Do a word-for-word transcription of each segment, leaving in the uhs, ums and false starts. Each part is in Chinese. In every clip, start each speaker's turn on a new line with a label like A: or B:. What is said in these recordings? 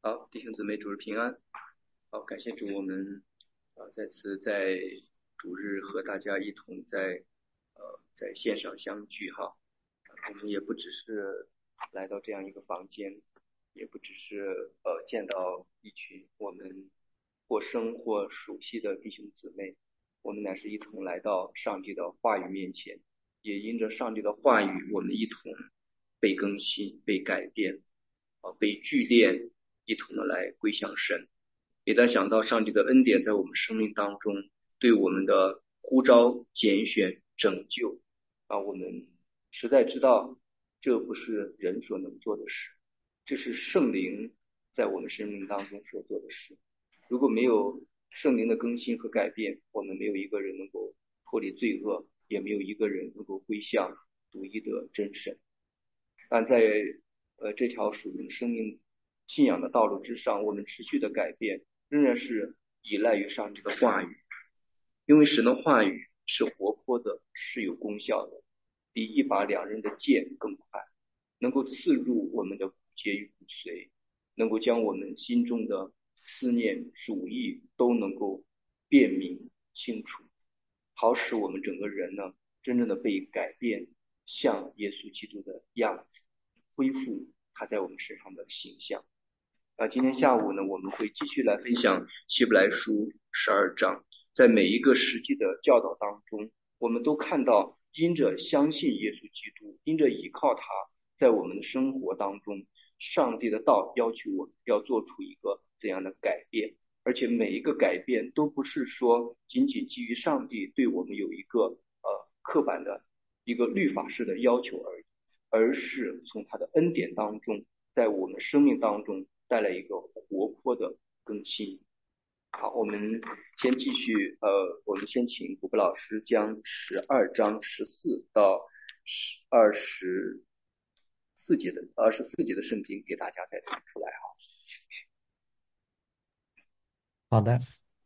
A: 好，弟兄姊妹，主日平安。好，感谢主，我们啊再次在主日和大家一同在呃在线上相聚哈。我们也不只是来到这样一个房间，也不只是呃见到一群我们或生或熟悉的弟兄姊妹，我们乃是一同来到上帝的话语面前，也因着上帝的话语，我们一同被更新、被改变。啊，被聚炼，一同的来归向神。也在想到上帝的恩典在我们生命当中对我们的呼召、拣选、拯救啊，我们实在知道这不是人所能做的事，这是圣灵在我们生命当中所做的事。如果没有圣灵的更新和改变，我们没有一个人能够脱离罪恶，也没有一个人能够归向独一的真神。但在呃这条属灵生命信仰的道路之上，我们持续的改变仍然是依赖于上帝的话语，因为神的话语是活泼的，是有功效的，比一把两刃的剑更快，能够刺入我们的骨节与骨髓，能够将我们心中的思念主意都能够辨明清楚，好使我们整个人呢真正的被改变，像耶稣基督的样子，恢复他在我们身上的形象。啊，今天下午呢，我们会继续来分享希伯来书十二章。在每一个实际的教导当中，我们都看到，因着相信耶稣基督，因着依靠他，在我们的生活当中，上帝的道要求我们要做出一个怎样的改变，而且每一个改变都不是说仅仅基于上帝对我们有一个呃刻板的一个律法式的要求而已，而是从他的恩典当中，在我们生命当中带来一个活泼的更新。好，我们先继续，呃，我们先请古布老师将十二章十四到二十四节的二十四节的圣经给大家再读出来哈。
B: 好的，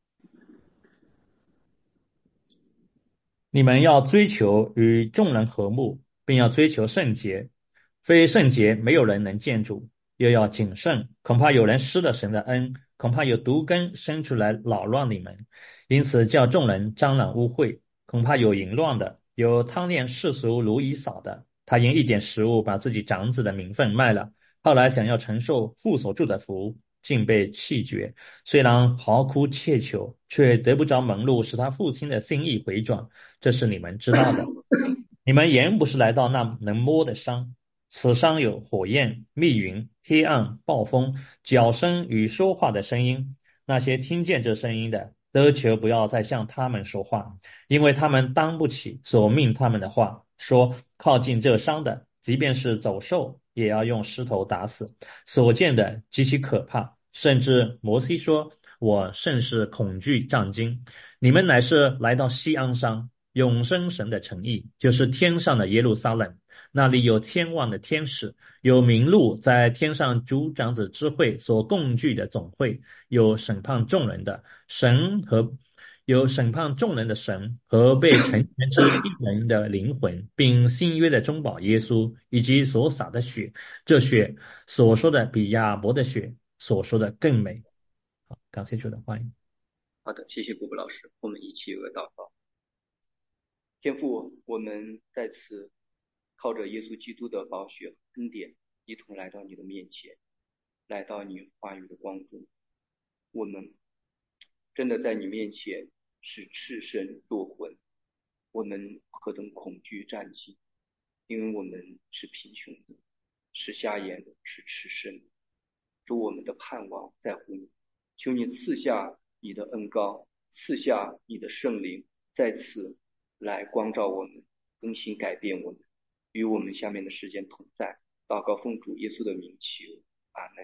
B: 你们要追求与众人和睦，并要追求圣洁。非圣洁，没有人能见主。又要谨慎，恐怕有人失了神的恩，恐怕有毒根生出来扰乱你们，因此叫众人沾染污秽。恐怕有淫乱的，有贪恋世俗如以扫的，他因一点食物把自己长子的名分卖了，后来想要承受父所祝的福，竟被弃绝。虽然嚎哭切求，却得不着门路，使他父亲的心意回转。这是你们知道的。你们原不是来到那能摸的山，此山有火焰、密云、黑暗、暴风、脚声与说话的声音。那些听见这声音的，都求不要再向他们说话，因为他们当不起所命他们的话。说靠近这山的，即便是走兽，也要用石头打死。所见的极其可怕，甚至摩西说：“我甚是恐惧战惊。”你们乃是来到锡安山，永生神的城邑，就是天上的耶路撒冷。那里有千万的天使，有名录在天上诸长子之会所共聚的总会，有审判众人的神和有审判众人的神和被成全之一人的灵魂，并新约的中保耶稣，以及所洒的血。这血所说的比亚伯的血所说的更美。好，感谢主的欢迎。
A: 好的，谢谢古布老师，我们一起有个祷告。天父，我们在此靠着耶稣基督的宝血恩典，一同来到你的面前，来到你话语的光中。我们真的在你面前是赤身若魂，我们何等恐惧战兢，因为我们是贫穷的，是瞎眼的，是赤身的。主，我们的盼望在乎你，求你赐下你的恩膏，赐下你的圣灵，在此来光照我们，更新改变我们，与我们下面的时间同在。祷告奉主耶稣的名求，阿门。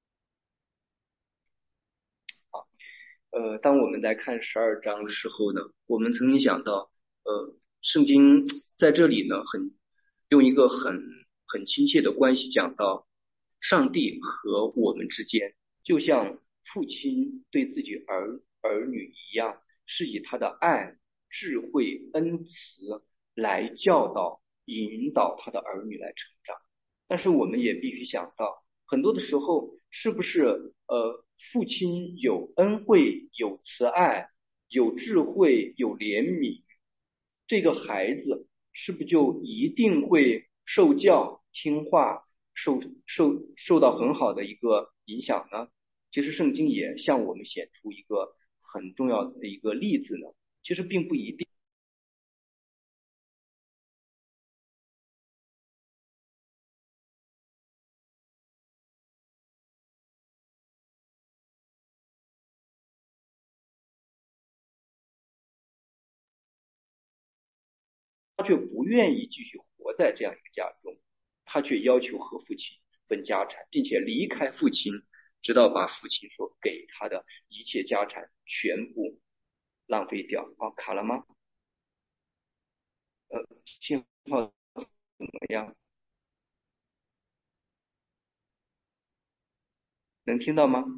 A: 呃，当我们来看十二章的时候呢，我们曾经想到，呃，圣经在这里呢，很用一个很很亲切的关系讲到，上帝和我们之间，就像父亲对自己儿儿女一样，是以他的爱、智慧、恩慈来教导、引导他的儿女来成长。但是我们也必须想到， 很多的时候是不是呃父亲有恩惠、有慈爱、有智慧、有怜悯，这个孩子是不是就一定会受教、听话、受受受到很好的一个影响呢？其实圣经也向我们显出一个很重要的一个例子呢，其实并不一定。他却不愿意继续活在这样一个家中，他却要求和父亲分家产，并且离开父亲，直到把父亲所给他的一切家产全部浪费掉。啊，卡了吗？呃，信号怎么样？能听到吗？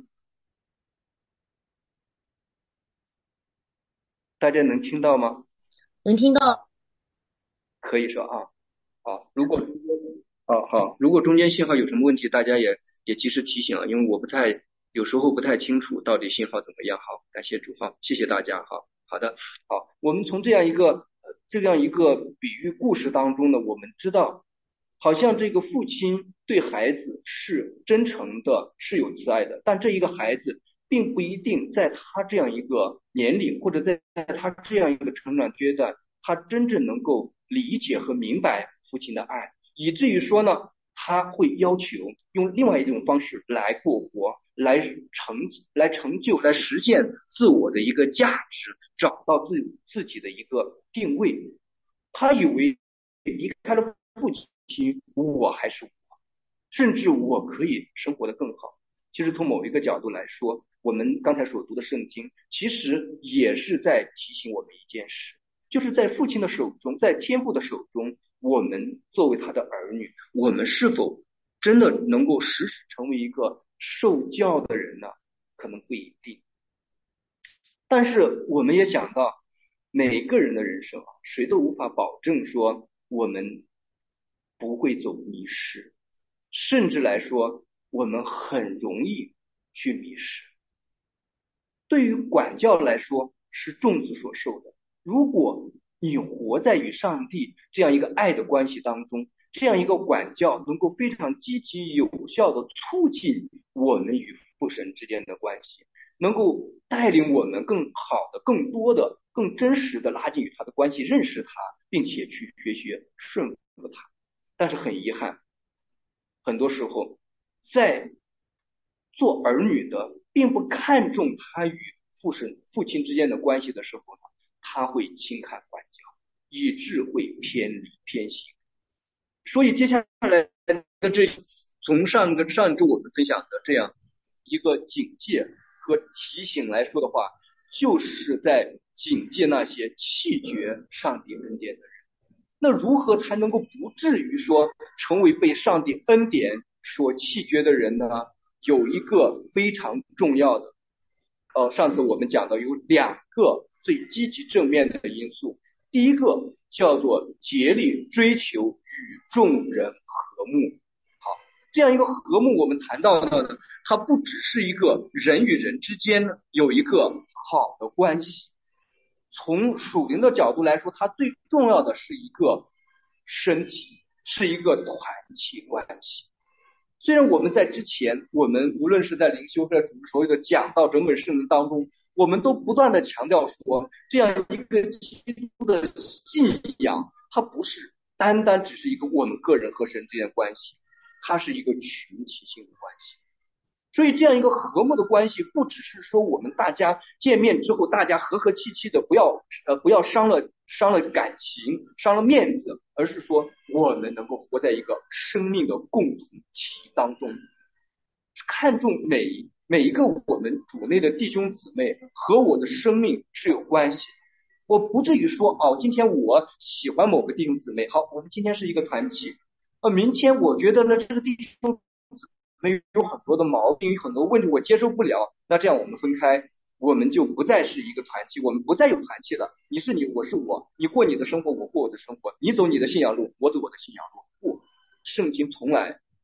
A: 大家能听到吗？
C: 能听到。
A: 可以说啊，好，如果好好，如果中间信号有什么问题，大家也也及时提醒啊，因为我不太有时候不太清楚到底信号怎么样。好，感谢主，好，谢谢大家。好好的，好，我们从这样一个呃这样一个比喻故事当中呢，我们知道，好像这个父亲对孩子是真诚的，是有慈爱的，但这一个孩子并不一定在他这样一个年龄，或者在在他这样一个成长阶段，他真正能够理解和明白父亲的爱。以至于说呢，他会要求用另外一种方式来过活，来成来成就，来实现自我的一个价值，找到自自己的一个定位。他以为离开了父亲，我还是我，甚至我可以生活得更好。其实从某一个角度来说，我们刚才所读的圣经，其实也是在提醒我们一件事，就是在父亲的手中，在天父的手中，我们作为他的儿女，我们是否真的能够时时成为一个受教的人呢？可能不一定。但是我们也想到，每个人的人生啊，谁都无法保证说我们不会走迷失，甚至来说，我们很容易去迷失。对于管教来说，是众子所受的。如果你活在与上帝这样一个爱的关系当中，这样一个管教能够非常积极有效的促进我们与父神之间的关系，能够带领我们更好的、更多的、更真实的拉近与他的关系，认识他，并且去学学顺服他。但是很遗憾，很多时候在做儿女的并不看重他与父神父亲之间的关系的时候呢，他会轻看管教，以致会偏离偏行。所以接下来的这从上个上周我们分享的这样一个警戒和提醒来说的话，就是在警戒那些弃绝上帝恩典的人。那如何才能够不至于说成为被上帝恩典所弃绝的人呢？有一个非常重要的，呃，上次我们讲到有两个最积极正面的因素。第一个叫做竭力追求与众人和睦。好，这样一个和睦，我们谈到的呢，它不只是一个人与人之间呢有一个好的关系。从属灵的角度来说，它最重要的是一个身体，是一个团体关系。虽然我们在之前，我们无论是在灵修或者所有的讲到整本圣经当中，我们都不断的强调说，这样一个基督的信仰，它不是单单只是一个我们个人和神之间的关系，它是一个群体性的关系。所以这样一个和睦的关系，不只是说我们大家见面之后大家和和气气的，不要呃不要伤了伤了感情，伤了面子，而是说我们能够活在一个生命的共同体当中，看重每每一个我们主内的弟兄姊妹和我的生命是有关系的。我不至于说哦，今天我喜欢某个弟兄姊妹，好，我们今天是一个团体，呃，明天我觉得呢这个弟兄没有很多的毛病，有很多问题我接受不了，那这样我们分开，我们就不再是一个团体，我们不再有团体了。你是你，我是我，你过你的生活，我过我的生活，你走你的信仰路，我走我的信仰路。不，圣经从来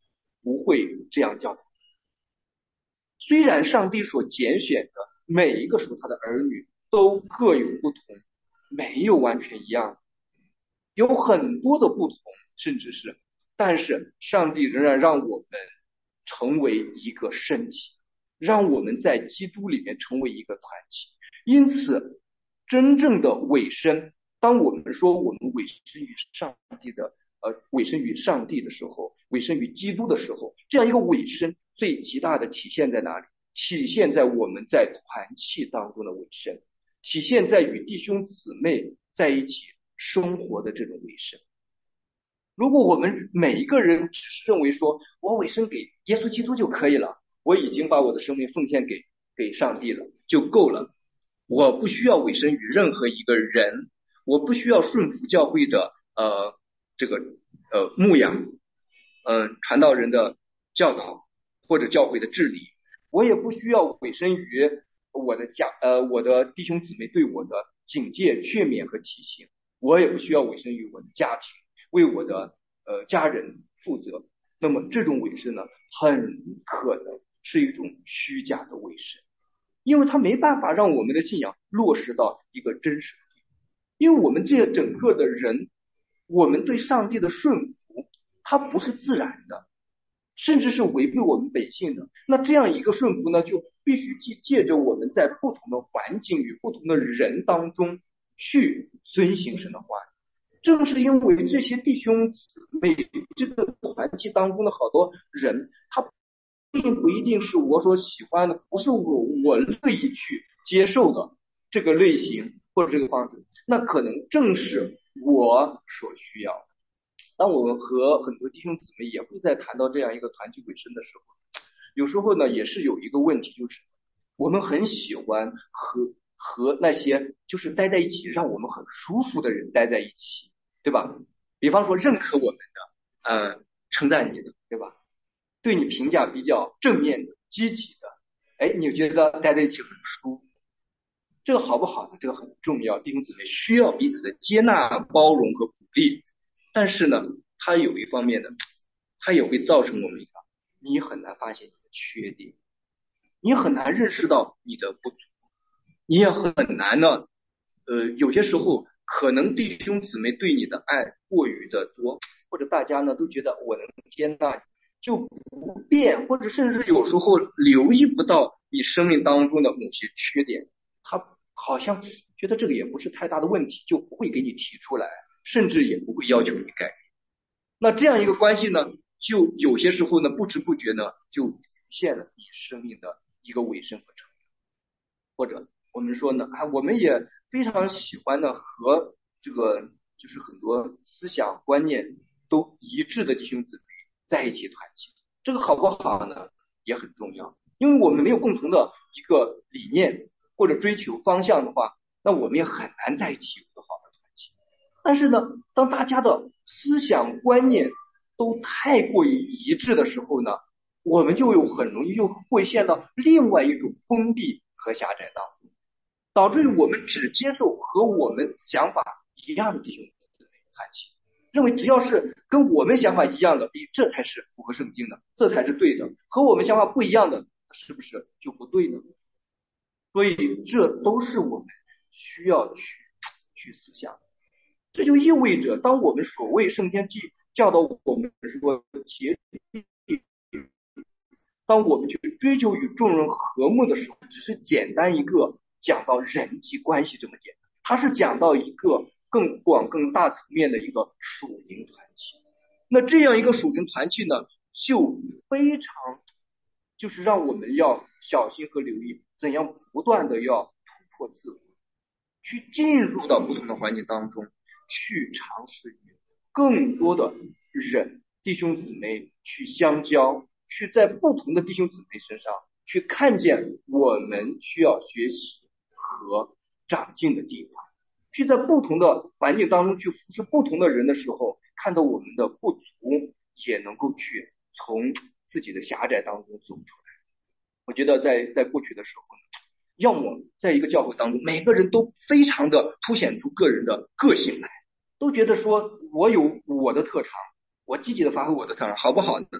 A: 不会这样教导。虽然上帝所拣选的每一个属他的儿女都各有不同，没有完全一样，有很多的不同，甚至是，但是上帝仍然让我们成为一个身体，让我们在基督里面成为一个团体。因此真正的委身，当我们说我们委身于上帝的呃委身于上帝的时候，委身于基督的时候，这样一个委身最极大的体现在哪里？体现在我们在团契当中的委身，体现在与弟兄姊妹在一起生活的这种委身。如果我们每一个人只是认为说我委身给耶稣基督就可以了，我已经把我的生命奉献给给上帝了就够了，我不需要委身于任何一个人，我不需要顺服教会的呃这个呃牧养，嗯、呃、传道人的教导或者教会的治理，我也不需要委身于我的家呃我的弟兄姊妹对我的警戒劝勉和提醒，我也不需要委身于我的家庭，为我的呃家人负责。那么这种委身呢，很可能是一种虚假的委身，因为它没办法让我们的信仰落实到一个真实的地步。因为我们这整个的人，我们对上帝的顺服，它不是自然的，甚至是违背我们本性的。那这样一个顺服呢，就必须借借着我们在不同的环境与不同的人当中去遵行神的话语。正是因为这些弟兄姊妹这个团体当中的好多人，他并不一定是我所喜欢的，不是我我乐意去接受的这个类型或者这个方式，那可能正是我所需要的。当我们和很多弟兄姊妹也会在谈到这样一个团体委身的时候，有时候呢也是有一个问题，就是我们很喜欢和和那些就是待在一起让我们很舒服的人待在一起，对吧？比方说认可我们的呃称赞你的，对吧？对你评价比较正面的积极的，哎，你觉得待在一起很舒服，这个好不好呢？这个很重要，弟兄姊妹需要彼此的接纳包容和鼓励。但是呢它有一方面呢，它也会造成我们一个你很难发现你的缺点，你很难认识到你的不足，你也很难呢呃有些时候可能弟兄姊妹对你的爱过于的多，或者大家呢都觉得我能接纳你就不变，或者甚至有时候留意不到你生命当中的某些缺点，他好像觉得这个也不是太大的问题，就不会给你提出来，甚至也不会要求你改变。那这样一个关系呢，就有些时候呢不知不觉呢就局限了你生命的一个委身和成长。或者我们说呢啊，我们也非常喜欢呢和这个就是很多思想观念都一致的弟兄姊妹在一起团契，这个好不好呢也很重要，因为我们没有共同的一个理念或者追求方向的话，那我们也很难在一起有个好的团契。但是呢当大家的思想观念都太过于一致的时候呢，我们就有很容易就会陷到另外一种封闭和狭窄当中，导致于我们只接受和我们想法一样的弟兄姊妹团契，认为只要是跟我们想法一样的，这才是符合圣经的，这才是对的，和我们想法不一样的是不是就不对呢？所以这都是我们需要去去思想。这就意味着当我们所谓圣经教导我们说节制，当我们去追求与众人和睦的时候，只是简单一个讲到人际关系这么简单，它是讲到一个更广更大层面的一个属灵团契。那这样一个属灵团契呢，就非常就是让我们要小心和留意，怎样不断的要突破自我，去进入到不同的环境当中，去尝试与更多的人弟兄姊妹去相交，去在不同的弟兄姊妹身上去看见我们需要学习和长进的地方，去在不同的环境当中去服侍不同的人的时候，看到我们的不足，也能够去从自己的狭窄当中走出来。我觉得在在过去的时候呢，要么在一个教会当中，每个人都非常的凸显出个人的个性来，都觉得说我有我的特长，我积极的发挥我的特长，好不好呢？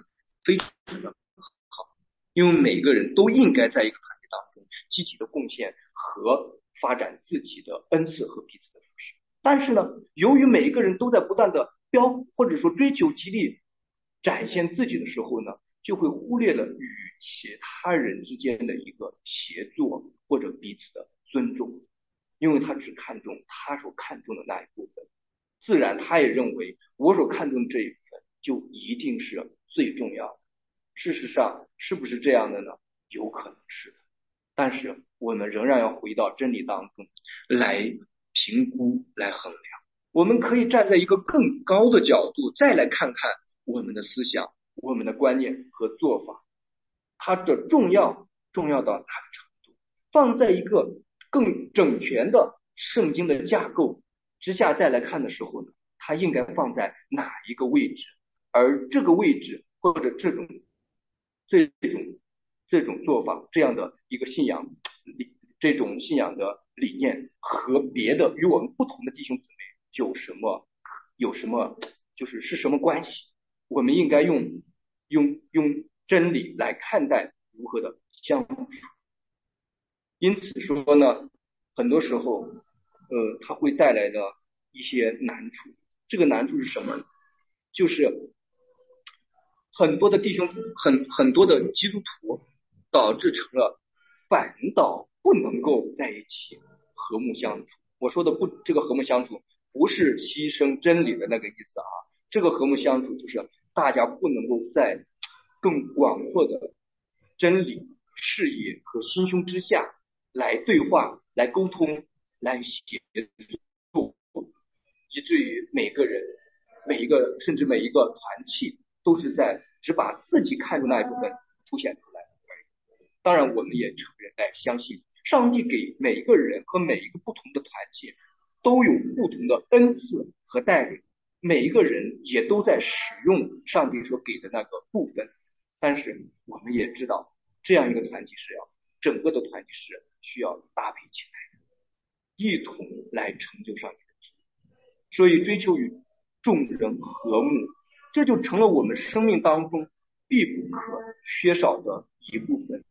A: 非常的好，因为每个人都应该在一个团体当中积极的贡献和发展自己的恩赐和彼此的服侍。但是呢，由于每一个人都在不断的标或者说追求激励展现自己的时候呢，就会忽略了与其他人之间的一个协作或者彼此的尊重，因为他只看重他所看重的那一部分，自然他也认为我所看重的这一部分就一定是最重要的。事实上是不是这样的呢？有可能是的，但是我们仍然要回到真理当中来评估来衡量。我们可以站在一个更高的角度再来看看我们的思想、我们的观念和做法，它的重要重要到哪个程度，放在一个更整全的圣经的架构之下再来看的时候呢，它应该放在哪一个位置，而这个位置或者这种这种这种做法，这样的一个信仰这种信仰的理念和别的与我们不同的弟兄姊妹有什么有什么就是是什么关系，我们应该用用用真理来看待如何的相处。因此说呢，很多时候呃它会带来的一些难处。这个难处是什么呢？就是很多的弟兄很很多的基督徒导致成了反倒不能够在一起和睦相处。我说的不这个和睦相处不是牺牲真理的那个意思啊，这个和睦相处就是大家不能够在更广阔的真理视野和心胸之下来对话、来沟通、来协作，以至于每个人每一个甚至每一个团体都是在只把自己看重那一部分凸显出来。当然我们也承认来相信上帝给每一个人和每一个不同的团体都有不同的恩赐和带领，每一个人也都在使用上帝所给的那个部分，但是我们也知道这样一个团体是要整个的团体是需要搭配起来的，一同来成就上帝的旨意。所以追求与众人和睦，这就成了我们生命当中必不可缺少的一部分，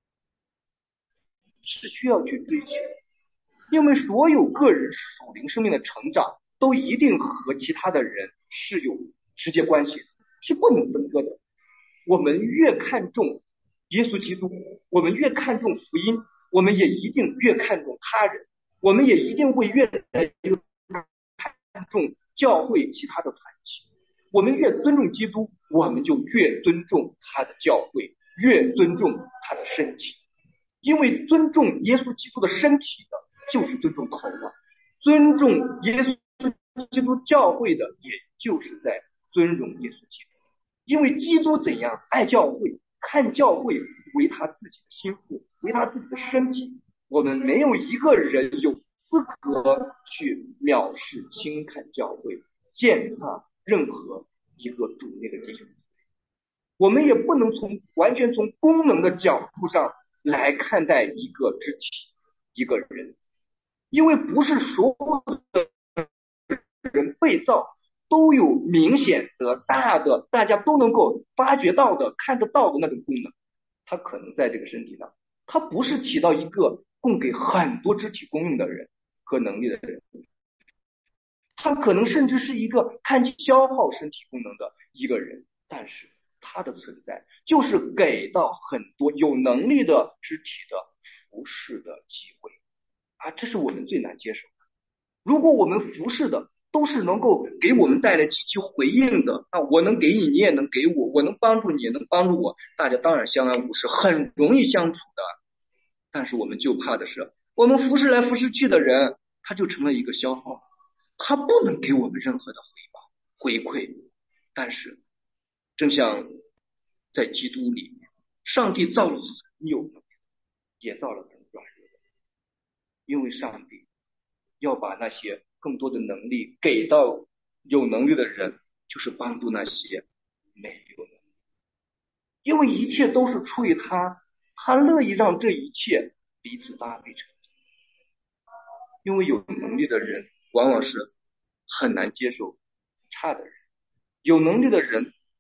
A: 是需要去追求。因为所有个人属灵生命的成长都一定和其他的人是有直接关系的，是不能分割的。我们越看重耶稣基督，我们越看重福音，我们也一定越看重他人，我们也一定会越来越看重教会其他的团体。我们越尊重基督，我们就越尊重他的教会，越尊重他的身体。因为尊重耶稣基督的身体的就是尊重头啊，尊重耶稣基督教会的也就是在尊重耶稣基督。因为基督怎样爱教会，看教会为他自己的心腹，为他自己的身体，我们没有一个人有资格去藐视轻看教会，践踏任何一个主内的弟兄。我们也不能从完全从功能的角度上来看待一个肢体一个人，因为不是所有的人被造都有明显的大的大家都能够发觉到的看得到的那种功能，他可能在这个身体上他不是起到一个供给很多肢体供应的人和能力的人，他可能甚至是一个看消耗身体功能的一个人，但是它的存在就是给到很多有能力的肢体的服侍的机会啊，这是我们最难接受的。如果我们服侍的都是能够给我们带来积极回应的啊，我能给你，你也能给我，我能帮助你，也能帮助我，大家当然相安无事，很容易相处的。但是我们就怕的是，我们服侍来服侍去的人，他就成了一个消耗，他不能给我们任何的回报回馈。但是正像在基督里，上帝造了很有能力，也造了很软弱的，因为上帝要把那些更多的能力给到有能力的人，就是帮助那些没有能力，因为一切都是出于他，他乐意让这一切彼此搭配成。因为有能力的人往往是很难接受差的人，有能力的人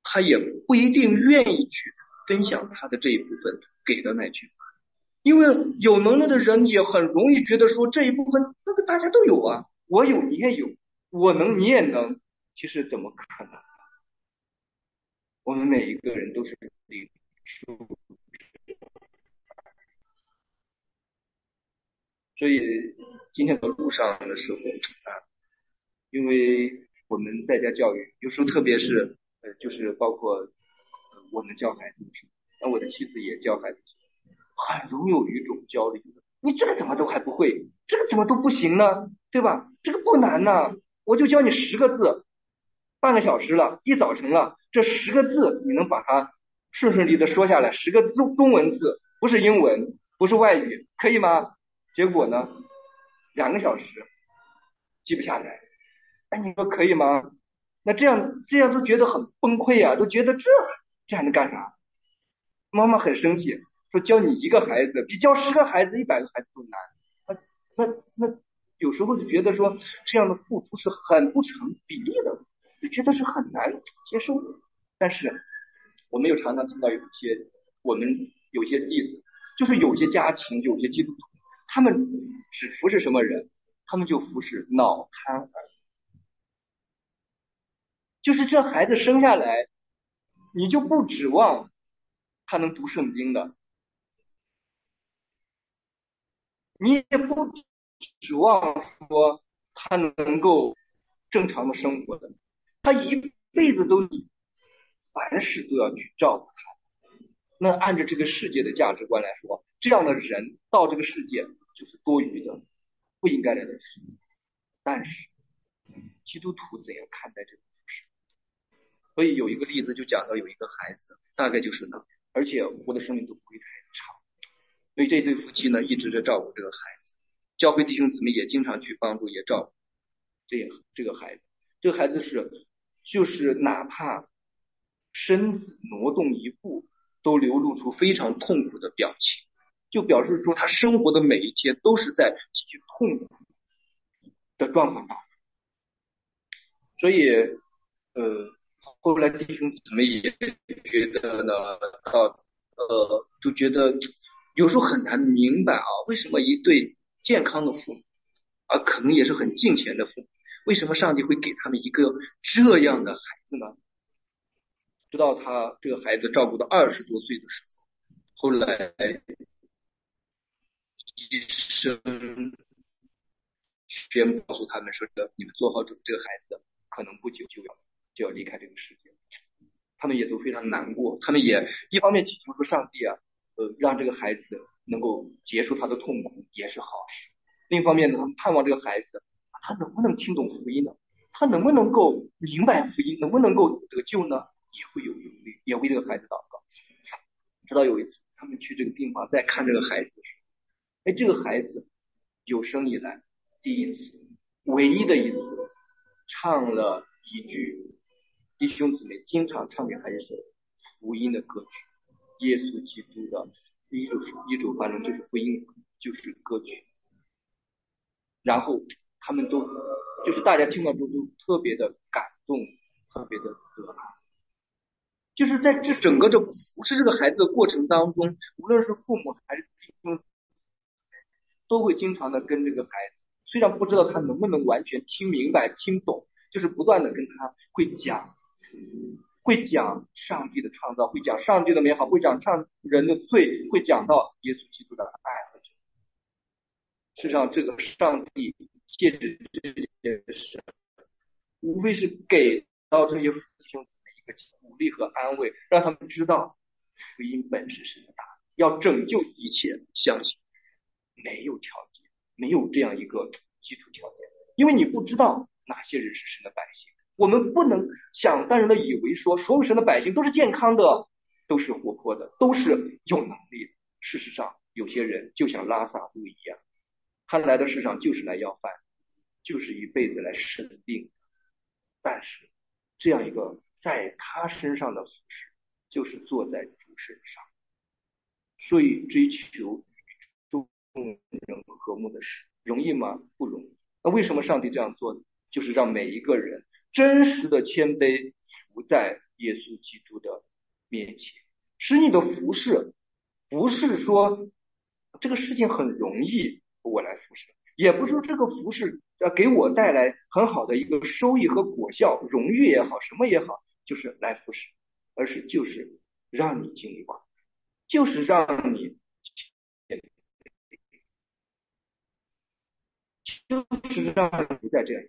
A: 他也不一定愿意去分享他的这一部分给的那群。因为有能力的人也很容易觉得说这一部分那个大家都有啊，我有你也有，我能你也能，其实怎么可能？我们每一个人都是领受，所以今天走路上的时候啊，因为我们在家教育，有时候特别是呃，就是包括、呃、我们教孩子的时候，那我的妻子也教孩子，很容易有一种焦虑，你这个怎么都还不会，这个怎么都不行呢？对吧？这个不难呢，我就教你十个字，半个小时了，一早晨了，这十个字你能把它顺顺利的说下来，十个中中文字，不是英文，不是外语，可以吗？结果呢，两个小时记不下来。哎，你说可以吗？那这样这样都觉得很崩溃啊，都觉得这这还能干啥？妈妈很生气，说教你一个孩子比教十个孩子、一百个孩子都难。那那那有时候就觉得说这样的付出是很不成比例的，就觉得是很难接受的。但是我们又常常听到有一些我们有些例子，就是有些家庭、有些基督徒，他们只服侍什么人，他们就服侍脑瘫儿。就是这孩子生下来，你就不指望他能读圣经的，你也不指望说他能够正常的生活的，他一辈子都凡事都要去照顾他。那按照这个世界的价值观来说，这样的人到这个世界就是多余的，不应该来的世界。但是基督徒怎样看待这个事？所以有一个例子就讲到有一个孩子，大概就是呢，而且活的生命都不会太长。所以这对夫妻呢一直在照顾这个孩子，教会弟兄姊妹也经常去帮助也照顾这这个孩子。这个孩子是就是哪怕身子挪动一步都流露出非常痛苦的表情，就表示说他生活的每一天都是在极其痛苦的状况当中。所以呃后来弟兄姊妹也觉得呢，他呃就觉得有时候很难明白啊，为什么一对健康的父母啊，可能也是很敬虔的父母，为什么上帝会给他们一个这样的孩子呢？直到他这个孩子照顾到二十多岁的时候，后来医生宣布告诉他们说，你们做好准备，这个孩子可能不久就要就要离开这个世界。他们也都非常难过，他们也一方面祈求说上帝啊，呃，让这个孩子能够结束他的痛苦，也是好事。另一方面呢，他们盼望这个孩子他能不能听懂福音呢？他能不能够明白福音？能不能够得救呢？也会有忧虑，也为这个孩子祷告。直到有一次，他们去这个病房再看这个孩子的时候，哎，这个孩子有生以来第一次，唯一的一次，唱了一句弟兄姊妹经常唱给他一首福音的歌曲，耶稣基督的一首一首，反正就是福音，就是歌曲。然后他们都就是大家听到之后都特别的感动，特别的得爱。就是在这整个这服侍这个孩子的过程当中，无论是父母还是弟兄，都会经常的跟这个孩子，虽然不知道他能不能完全听明白听懂，就是不断的跟他会讲，会讲上帝的创造，会讲上帝的美好，会讲上人的罪，会讲到耶稣基督的爱和救。事实上，这个上帝借着这件事，无非是给到这些弟兄姊妹一个鼓励和安慰，让他们知道福音本是神的大，要拯救一切相信。没有条件，没有这样一个基础条件，因为你不知道哪些人是神的百姓。我们不能想当然的以为说所有神的百姓都是健康的，都是活泼的，都是有能力的。事实上，有些人就像拉萨路一样，他来到世上就是来要饭，就是一辈子来生病。但是这样一个在他身上的服饰，就是坐在主身上。所以追求众人和睦的事，容易吗？不容易。那为什么上帝这样做呢？就是让每一个人真实的谦卑服在耶稣基督的面前。使你的服侍不是说这个事情很容易我来服侍，也不是说这个服侍呃给我带来很好的一个收益和果效，荣誉也好，什么也好，就是来服侍，而是就是让你经历苦，就是让你就是让你在这样。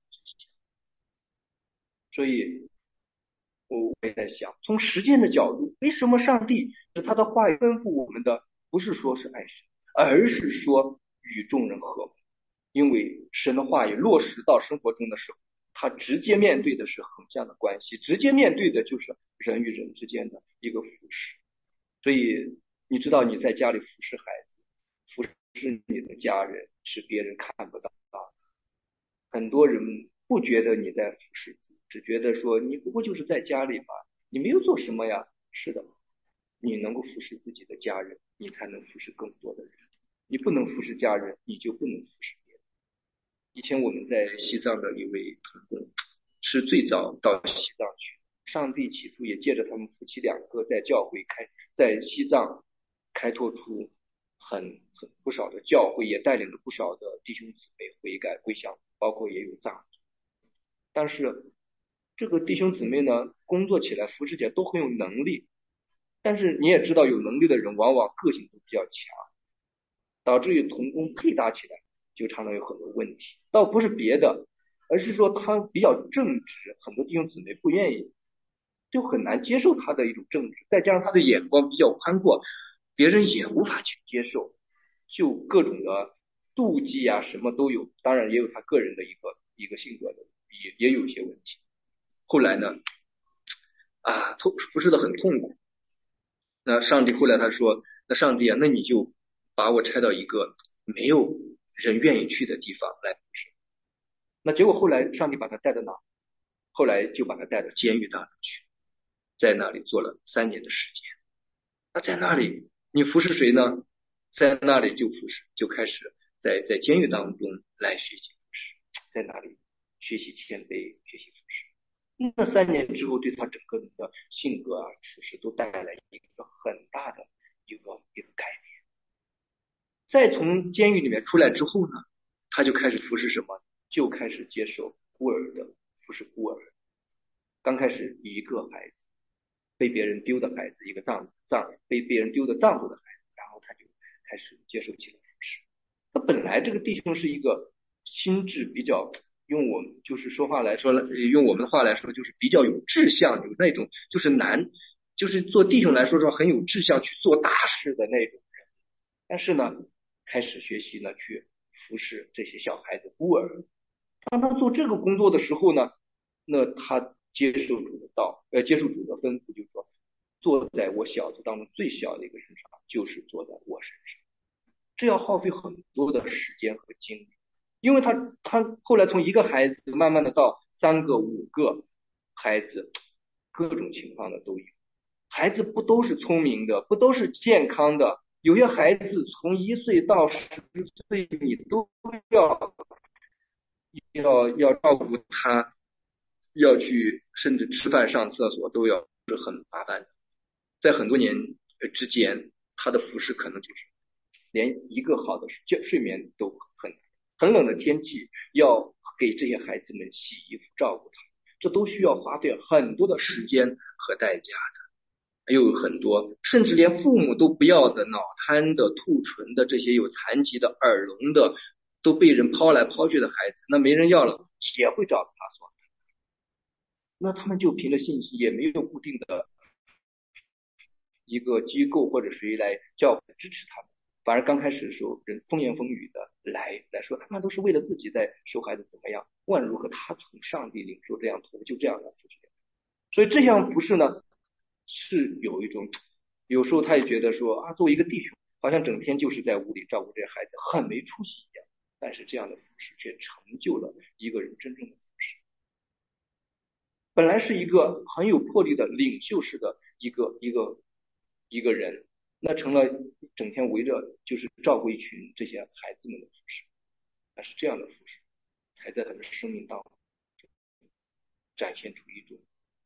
A: 所以我也在想，从实践的角度，为什么上帝他的话语吩咐我们的不是说是爱神，而是说与众人和睦？因为神的话语落实到生活中的时候，他直接面对的是横向的关系，直接面对的就是人与人之间的一个服侍。所以你知道你在家里服侍孩子，服侍你的家人是别人看不到的。很多人不觉得你在服侍主，只觉得说你不过就是在家里嘛，你没有做什么呀。是的，你能够服侍自己的家人，你才能服侍更多的人。你不能服侍家人，你就不能服侍别人。以前我们在西藏的一位同工是最早到西藏去，上帝起初也借着他们夫妻两个在教会开，在西藏开拓出很很不少的教会，也带领了不少的弟兄姊妹悔改归向，包括也有藏族。但是这个弟兄姊妹呢，工作起来服侍起来都很有能力，但是你也知道，有能力的人往往个性都比较强，导致于同工配搭起来就常常有很多问题。倒不是别的，而是说他比较正直，很多弟兄姊妹不愿意，就很难接受他的一种正直，再加上他的眼光比较宽阔，别人也无法去接受，就各种的妒忌啊什么都有，当然也有他个人的一个一个性格的也也有一些问题。后来呢啊痛服侍的很痛苦，那上帝后来他说，那上帝啊，那你就把我拆到一个没有人愿意去的地方来服侍。那结果后来上帝把他带到哪？后来就把他带到监狱当中去，在那里做了三年的时间。那在那里你服侍谁呢？在那里就服侍，就开始在在监狱当中来学习服侍，在那里学习谦卑，学习服侍。那三年之后，对他整个人的性格啊、处事都带来一个很大的一个一个改变。再从监狱里面出来之后呢，他就开始服侍什么？就开始接受孤儿的服侍孤儿。刚开始一个孩子被别人丢的孩子，一个藏藏被别人丢的藏族的孩子，然后他就开始接受起了服侍。他本来这个弟兄是一个心智比较，用我们就是说话来说，用我们的话来说，就是比较有志向，有那种就是难，就是做弟兄来说说很有志向去做大事的那种人。但是呢，开始学习呢去服侍这些小孩子孤儿。当他做这个工作的时候呢，那他接受主的道，呃，接受主的吩咐，就是说，坐在我小子当中最小的一个身上，就是坐在我身上。这要耗费很多的时间和精力，因为他他后来从一个孩子慢慢的到三个、五个孩子，各种情况的都有。孩子不都是聪明的，不都是健康的，有些孩子从一岁到十岁，你都要要要照顾他，要去甚至吃饭上厕所都要是很麻烦的。在很多年之间，他的服饰可能就是连一个好的睡睡眠都很很冷的天气，要给这些孩子们洗衣服照顾他，这都需要花费很多的时间和代价的。还有很多甚至连父母都不要的脑瘫的、兔唇的，这些有残疾的、耳聋的，都被人抛来抛去的孩子，那没人要了也会找他说，那他们就凭着信息，也没有固定的一个机构或者谁来教支持他们，反而刚开始的时候人风言风语的来来说，他们都是为了自己在收孩子怎么样，无论如何他从上帝领受这样头就这样来服侍。所以这项服侍呢是有一种，有时候他也觉得说啊，作为一个弟兄，好像整天就是在屋里照顾这些孩子，很没出息一样。但是这样的服侍却成就了一个人真正的服侍。本来是一个很有魄力的领袖式的一个一个一个人，那成了整天围着就是照顾一群这些孩子们的服侍。但是这样的服侍才在他的生命当中展现出一种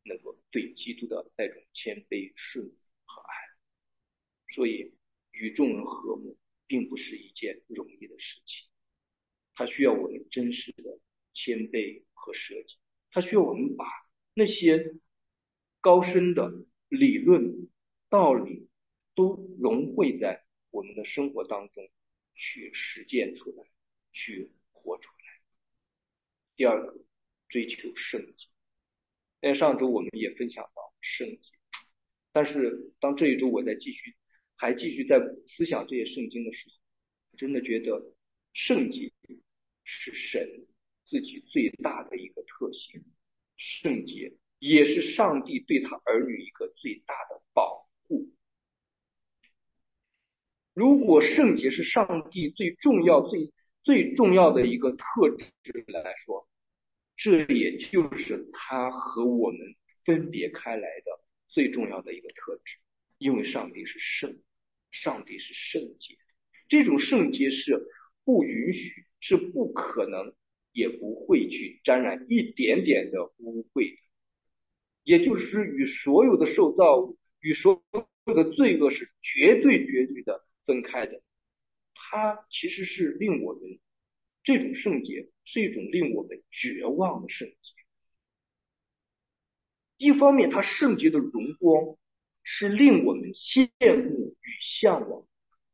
A: 那个对基督的那种谦卑、顺服和爱。所以与众人和睦并不是一件容易的事情，它需要我们真实的谦卑和舍己，它需要我们把那些高深的理论道理都融汇在我们的生活当中去实践出来，去活出来。第二个，追求圣洁。在上周我们也分享到圣洁，但是当这一周我在继续还继续在思想这些圣经的时候，我真的觉得圣洁是神自己最大的一个特性，圣洁也是上帝对他儿女一个最大的保护。如果圣洁是上帝最重要最最重要的一个特质来说，这也就是他和我们分别开来的最重要的一个特质，因为上帝是圣，上帝是圣洁，这种圣洁是不允许，是不可能，也不会去沾染一点点的污秽的，也就是与所有的受造物，与所有的罪恶是绝对绝对的分开的。它其实是令我们这种圣洁是一种令我们绝望的圣洁。一方面，它圣洁的荣光是令我们羡慕与向往。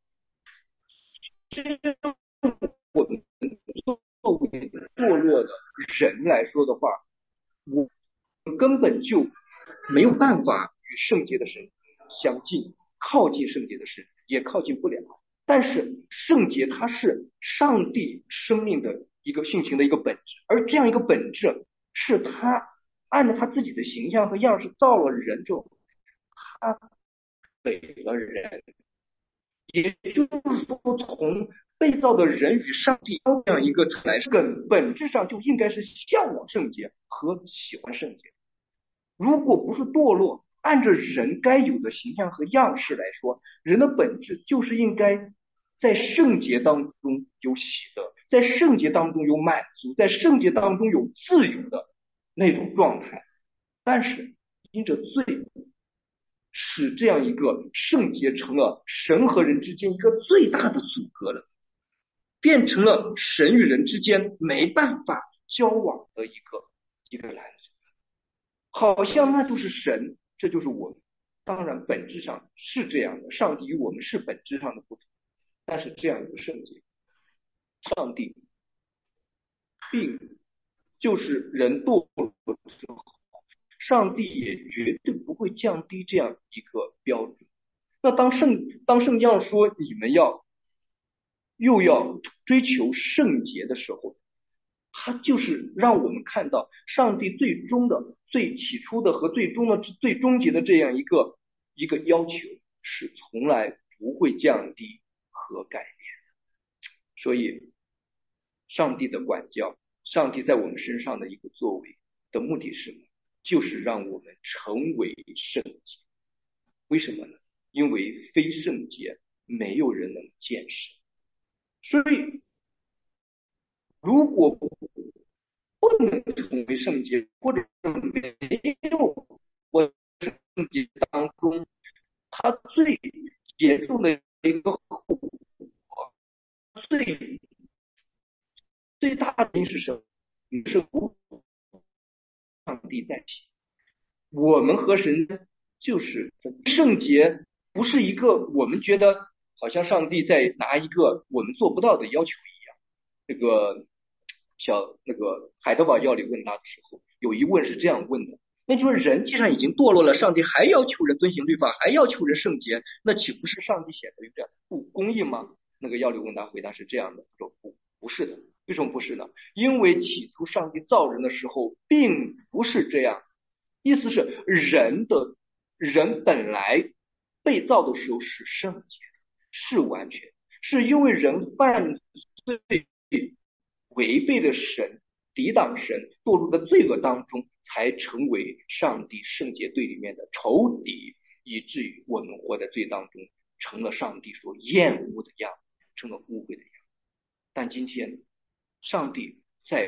A: 我们作为堕落的人来说的话，我们根本就没有办法与圣洁的神相近，靠近圣洁的神也靠近不了。但是圣洁它是上帝生命的一个性情的一个本质，而这样一个本质是他按照他自己的形象和样式造了人之后，他给了人，也就是说从被造的人与上帝这样一个来根本质上就应该是向往圣洁和喜欢圣洁。如果不是堕落，按照人该有的形象和样式来说，人的本质就是应该在圣洁当中有喜乐，在圣洁当中有满足，在圣洁当中有自由的那种状态。但是因着罪，使这样一个圣洁成了神和人之间一个最大的阻隔了，变成了神与人之间没办法交往的一个一个拦阻，好像那就是神，这就是我们。当然本质上是这样的，上帝与我们是本质上的不同，但是这样一个圣洁，上帝并就是人堕落之后，上帝也绝对不会降低这样一个标准。那当圣当圣经上说你们要又要追求圣洁的时候，他就是让我们看到上帝最终的最起初的和最终的最终结的这样一个一个要求是从来不会降低和改变的。所以上帝的管教，上帝在我们身上的一个作为的目的是什么？就是让我们成为圣洁。为什么呢？因为非圣洁没有人能见神。所以如果不能成为圣洁，或者没有我圣洁当中，它最严重的一个后果，最最大的原因是什么？是无上帝在起。我们和神就是圣洁，不是一个我们觉得好像上帝在拿一个我们做不到的要求一样。这个小那个海德堡要理问答的时候，有一问是这样问的，那就是人既然已经堕落了，上帝还要求人遵行律法，还要求人圣洁，那岂不是上帝显得有点不公义吗？那个要理问答回答是这样的，说不不是的。为什么不是呢？因为起初上帝造人的时候并不是这样，意思是人的人本来被造的时候是圣洁的，是完全，是因为人犯罪违背了神，抵挡神，堕入的罪恶当中，才成为上帝圣洁队里面的仇敌，以至于我们活在罪当中，成了上帝所厌恶的样子，成了污秽的样子。但今天上帝在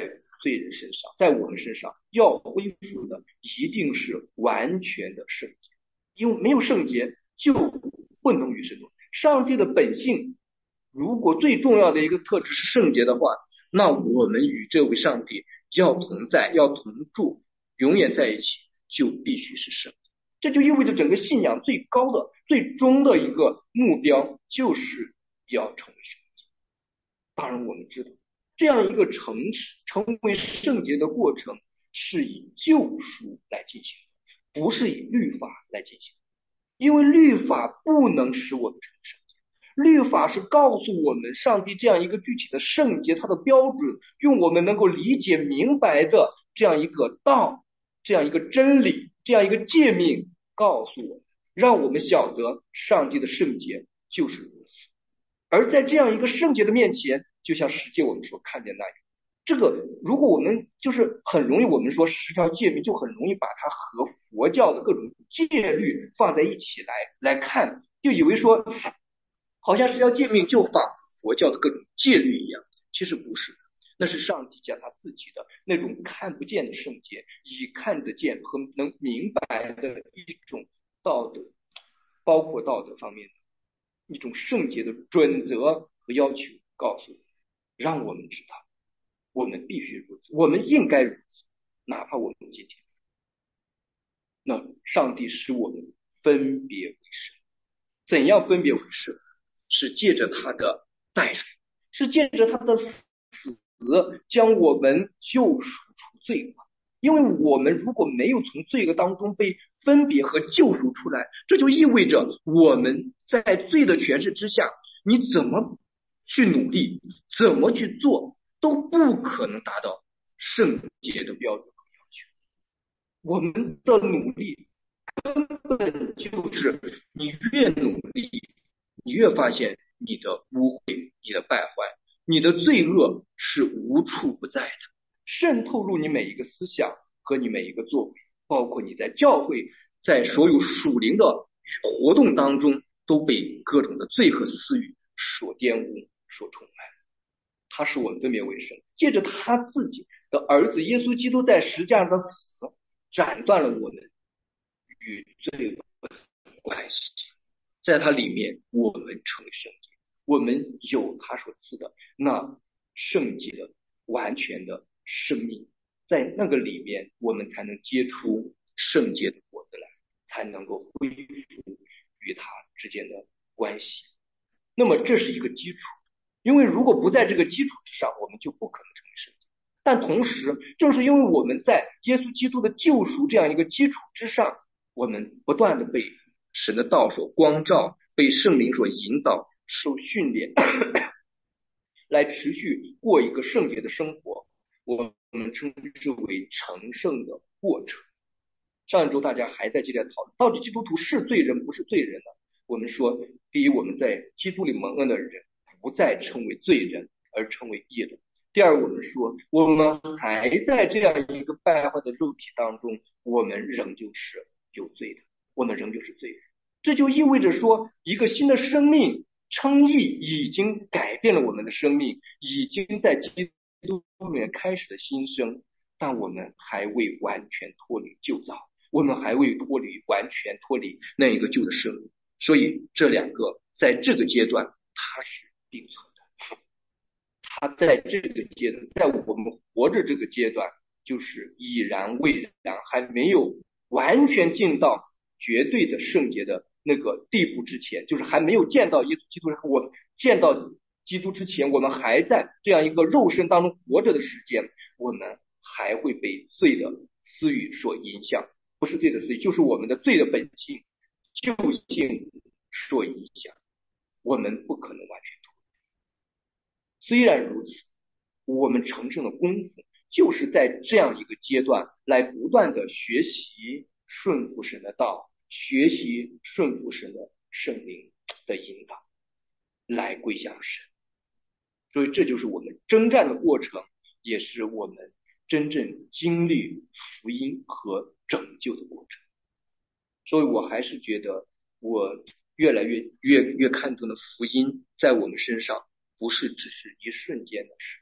A: 罪人身上，在我们身上要恢复的一定是完全的圣洁，因为没有圣洁就不能与神同。上帝的本性如果最重要的一个特质是圣洁的话，那我们与这位上帝要同在，要同住，永远在一起，就必须是圣洁。这就意味着整个信仰最高的最终的一个目标就是要成为圣洁。当然我们知道这样一个成成为圣洁的过程是以救赎来进行，不是以律法来进行，因为律法不能使我们成为圣洁。律法是告诉我们上帝这样一个具体的圣洁，它的标准，用我们能够理解明白的这样一个道，这样一个真理，这样一个诫命，告诉我们，让我们晓得上帝的圣洁就是如此。而在这样一个圣洁的面前，就像十诫我们所看见那样，这个如果我们就是很容易，我们说十条诫命就很容易把它和佛教的各种戒律放在一起来来看，就以为说好像十条诫命就仿佛教的各种戒律一样，其实不是，那是上帝将他自己的那种看不见的圣洁，以看得见和能明白的一种道德，包括道德方面的一种圣洁的准则和要求，告诉我们，让我们知道我们必须如此，我们应该如此，哪怕我们今天，那上帝使我们分别为圣。怎样分别为圣？是借着他的代赎，是借着他的死将我们救赎出罪恶。因为我们如果没有从罪恶当中被分别和救赎出来，这就意味着我们在罪的权势之下，你怎么去努力，怎么去做，都不可能达到圣洁的标准和要求。我们的努力根本就是你越努力，你越发现你的污秽，你的败坏，你的罪恶是无处不在的，渗透入你每一个思想和你每一个作为，包括你在教会，在所有属灵的活动当中，都被各种的罪和私欲所玷污，所充满。他使我们分别为圣，借着他自己的儿子耶稣基督在十字架上的死，斩断了我们与罪恶的关系。在他里面我们成为圣洁，我们有他所赐的那圣洁的完全的生命，在那个里面我们才能结出圣洁的果子来，才能够恢复与他之间的关系。那么这是一个基础，因为如果不在这个基础之上，我们就不可能成为圣洁。但同时正是因为我们在耶稣基督的救赎这样一个基础之上，我们不断的被神的道所光照，被圣灵所引导，受训练来持续过一个圣洁的生活，我们称之为成圣的过程。上一周大家还在接着讨论，到底基督徒是罪人不是罪人呢？我们说，第一，我们在基督里蒙恩的人不再称为罪人，而称为义人。第二，我们说我们还在这样一个败坏的肉体当中，我们仍旧是有罪的，我们仍旧是罪人。这就意味着说，一个新的生命称义已经改变了我们的生命，已经在基督里面开始了新生，但我们还未完全脱离旧造，我们还未脱离完全脱离那一个旧的生命。所以这两个在这个阶段它是并存的，它在这个阶段，在我们活着这个阶段就是已然未然，还没有完全进到绝对的圣洁的那个地步之前，就是还没有见到耶稣基督，我见到基督之前，我们还在这样一个肉身当中活着的时间，我们还会被罪的私欲所影响，不是罪的私欲，就是我们的罪的本性旧性所影响，我们不可能完全脱离。虽然如此，我们成圣的功夫就是在这样一个阶段来不断的学习顺服神的道，学习顺服神的圣灵的引导，来归向神。所以这就是我们征战的过程，也是我们真正经历福音和拯救的过程。所以我还是觉得我越来越越越看重的福音在我们身上不是只是一瞬间的事，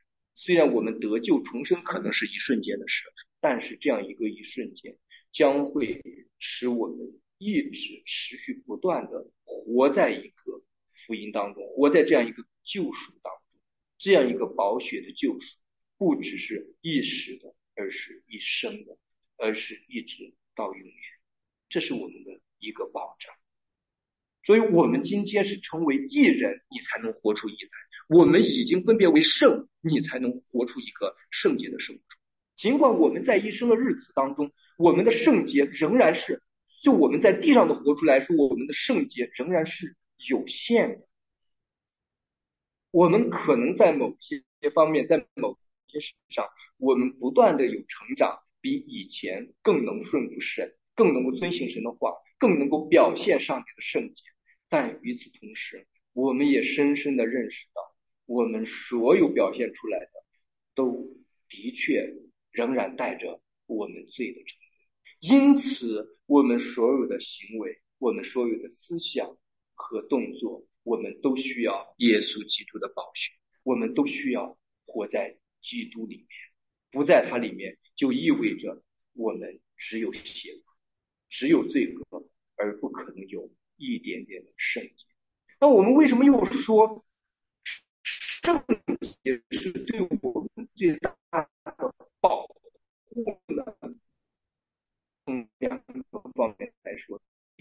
A: 虽然我们得救重生可能是一瞬间的事，但是这样一个一瞬间将会使我们一直持续不断的活在一个福音当中，活在这样一个救赎当中。这样一个宝血的救赎不只是一时的，而是一生的，而是一直到永远。这是我们的一个保障。所以我们今天是成为义人，你才能活出义来。我们已经分别为圣，你才能活出一个圣洁的生活。尽管我们在一生的日子当中，我们的圣洁仍然是，就我们在地上的活出来说，我们的圣洁仍然是有限的。我们可能在某些方面，在某些事上，我们不断的有成长，比以前更能顺服神，更能够遵行神的话，更能够表现上帝的圣洁。但与此同时，我们也深深的认识到，我们所有表现出来的都的确仍然带着我们罪的成分。因此我们所有的行为，我们所有的思想和动作，我们都需要耶稣基督的宝血，我们都需要活在基督里面。不在它里面就意味着我们只有邪恶，只有罪恶，而不可能有一点点的圣洁。那我们为什么又说圣洁是对我们最大的保护呢？从两个方面来说，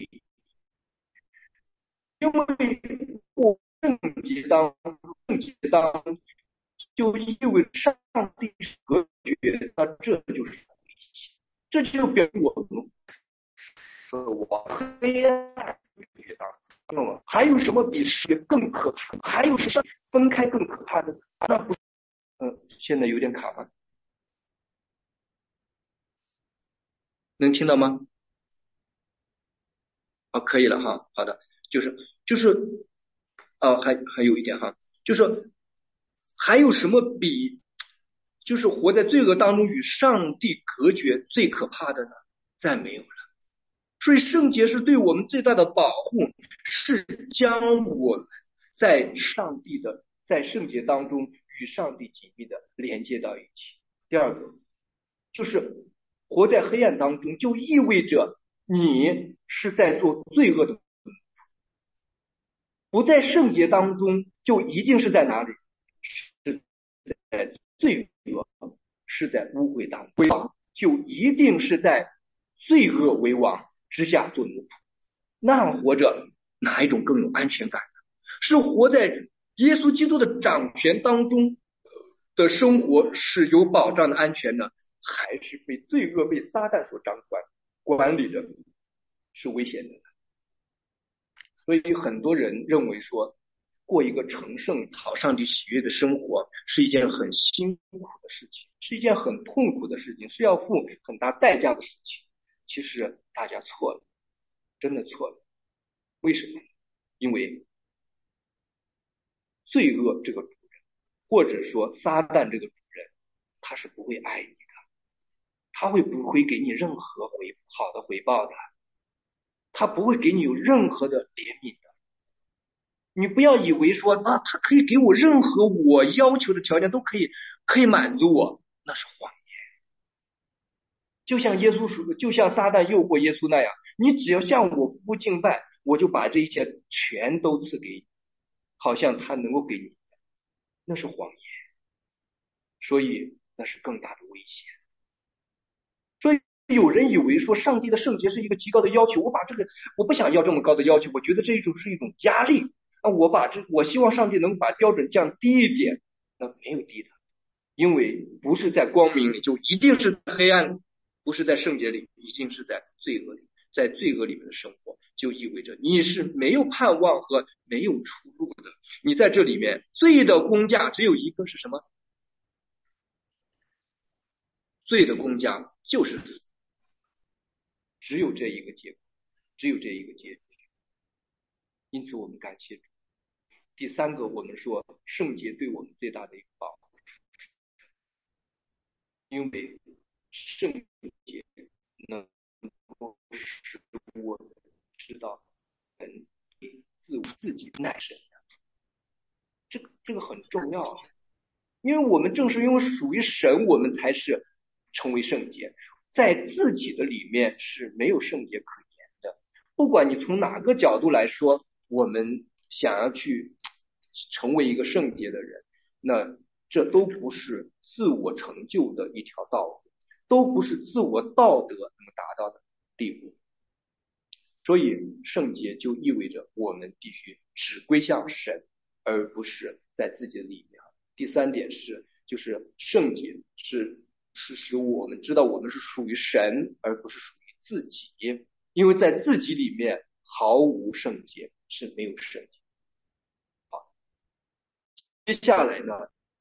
A: 因为我圣洁当圣洁当就意味着上帝是隔绝，那这就是危险，这就表明我们死亡黑暗绝当。还有什么比世界更可怕？还有什么分开更可怕的？那不，嗯，现在有点卡吗？能听到吗？啊，可以了哈，好的，就是就是啊，还还有一点哈，就是还有什么比就是活在罪恶当中与上帝隔绝最可怕的呢？再没有了。所以圣洁是对我们最大的保护，是将我们在上帝的在圣洁当中与上帝紧密的连接到一起。第二个就是活在黑暗当中，就意味着你是在做罪恶的，不在圣洁当中就一定是在哪里？是在罪恶，是在污秽当中，就一定是在罪恶为王之下做奴仆。那活着哪一种更有安全感呢？是活在耶稣基督的掌权当中的生活是有保障的安全呢，还是被罪恶被撒旦所掌管管理的是危险的？所以很多人认为说，过一个成圣讨上帝喜悦的生活是一件很辛苦的事情，是一件很痛苦的事情，是要付很大代价的事情。其实大家错了，真的错了。为什么？因为罪恶这个主人，或者说撒旦这个主人，他是不会爱你的，他会不会给你任何回好的回报的，他不会给你有任何的怜悯的。你不要以为说啊，他可以给我任何我要求的条件都可以，可以满足我，那是谎言。就像耶稣说，就像撒旦诱惑耶稣那样，你只要向我不敬拜，我就把这一切全都赐给你，好像他能够给你，那是谎言。所以那是更大的危险。所以有人以为说上帝的圣洁是一个极高的要求，我把这个我不想要这么高的要求，我觉得这一种是一种压力。那我把这我希望上帝能把标准降低一点，那没有低的，因为不是在光明里就一定是黑暗，不是在圣洁里一定是在罪恶里，在罪恶里面的生活就意味着你是没有盼望和没有出路的。你在这里面罪的工价只有一个是什么？罪的工价就是死，只有这一个结果，只有这一个结局。因此我们感谢主。第三个，我们说圣洁对我们最大的一个保护，因为圣洁能够使我们知道人自自己乃神，这个这个很重要。 因为我们正是因为属于神，我们才是成为圣洁，在自己的里面是没有圣洁可言的。不管你从哪个角度来说，我们想要去成为一个圣洁的人，那这都不是自我成就的一条道路，都不是自我道德能达到的地步。所以圣洁就意味着我们必须只归向神，而不是在自己的里面。第三点是，就是圣洁是是使我们知道我们是属于神，而不是属于自己，因为在自己里面毫无圣洁，是没有圣洁。好，接下来呢，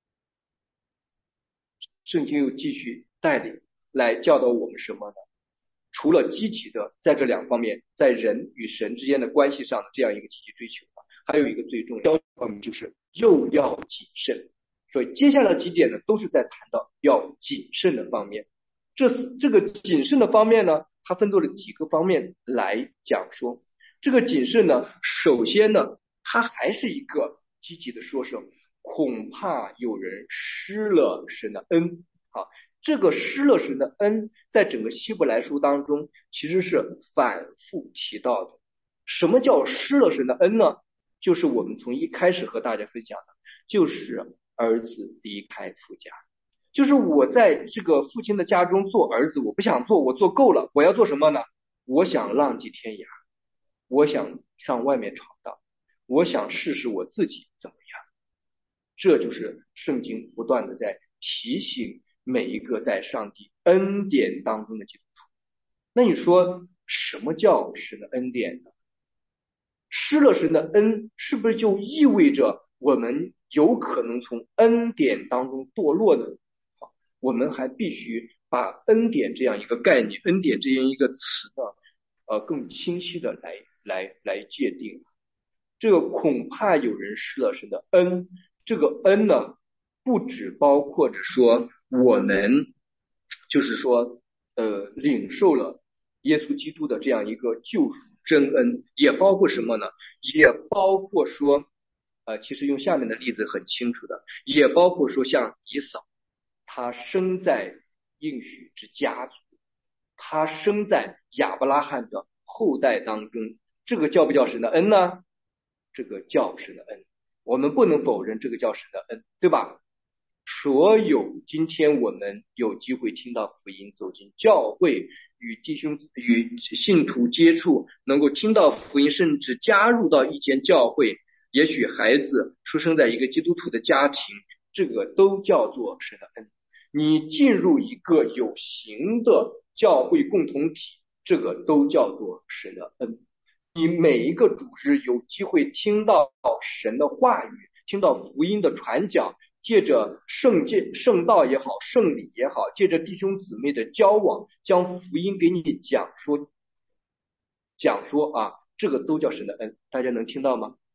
A: 圣经又继续带领来教导我们什么呢？除了积极的在这两方面，在人与神之间的关系上的这样一个积极追求，还有一个最重要的方面就是又要谨慎。所以接下来几点呢，都是在谈到要谨慎的方面。这这个谨慎的方面呢，它分作了几个方面来讲说。这个谨慎呢，首先呢，它还是一个积极的说声，恐怕有人失了神的恩。好，这个失了神的恩，在整个希伯来书当中其实是反复提到的。什么叫失了神的恩呢？就是我们从一开始和大家分享的，就是儿子离开父家，就是我在这个父亲的家中做儿子，我不想做，我做够了，我要做什么呢？我想浪迹天涯，我想上外面闯荡，我想试试我自己怎么样。这就是圣经不断的在提醒每一个在上帝恩典当中的基督徒。那你说什么叫神的恩典呢？失了神的恩，是不是就意味着我们有可能从恩典当中堕落呢？好，我们还必须把恩典这样一个概念，恩典这样一个词呢，呃，更清晰的来来来界定。这个恐怕有人失了神的恩，这个恩呢，不只包括着说我们就是说呃领受了耶稣基督的这样一个救赎真恩，也包括什么呢？也包括说呃其实用下面的例子很清楚的，也包括说像以扫，他生在应许之家族，他生在亚伯拉罕的后代当中，这个叫不叫神的恩呢？这个叫神的恩，我们不能否认这个叫神的恩，对吧？所有今天我们有机会听到福音，走进教会，与弟兄与信徒接触，能够听到福音，甚至加入到一间教会，也许孩子出生在一个基督徒的家庭，这个都叫做神的恩。你进入一个有形的教会共同体，这个都叫做神的恩。你每一个主日有机会听到神的话语，听到福音的传讲，借着圣戒圣道也好，圣礼也好，借着弟兄姊妹的交往，将福音给你讲说讲说啊，这个都叫神的恩。大家能听到吗？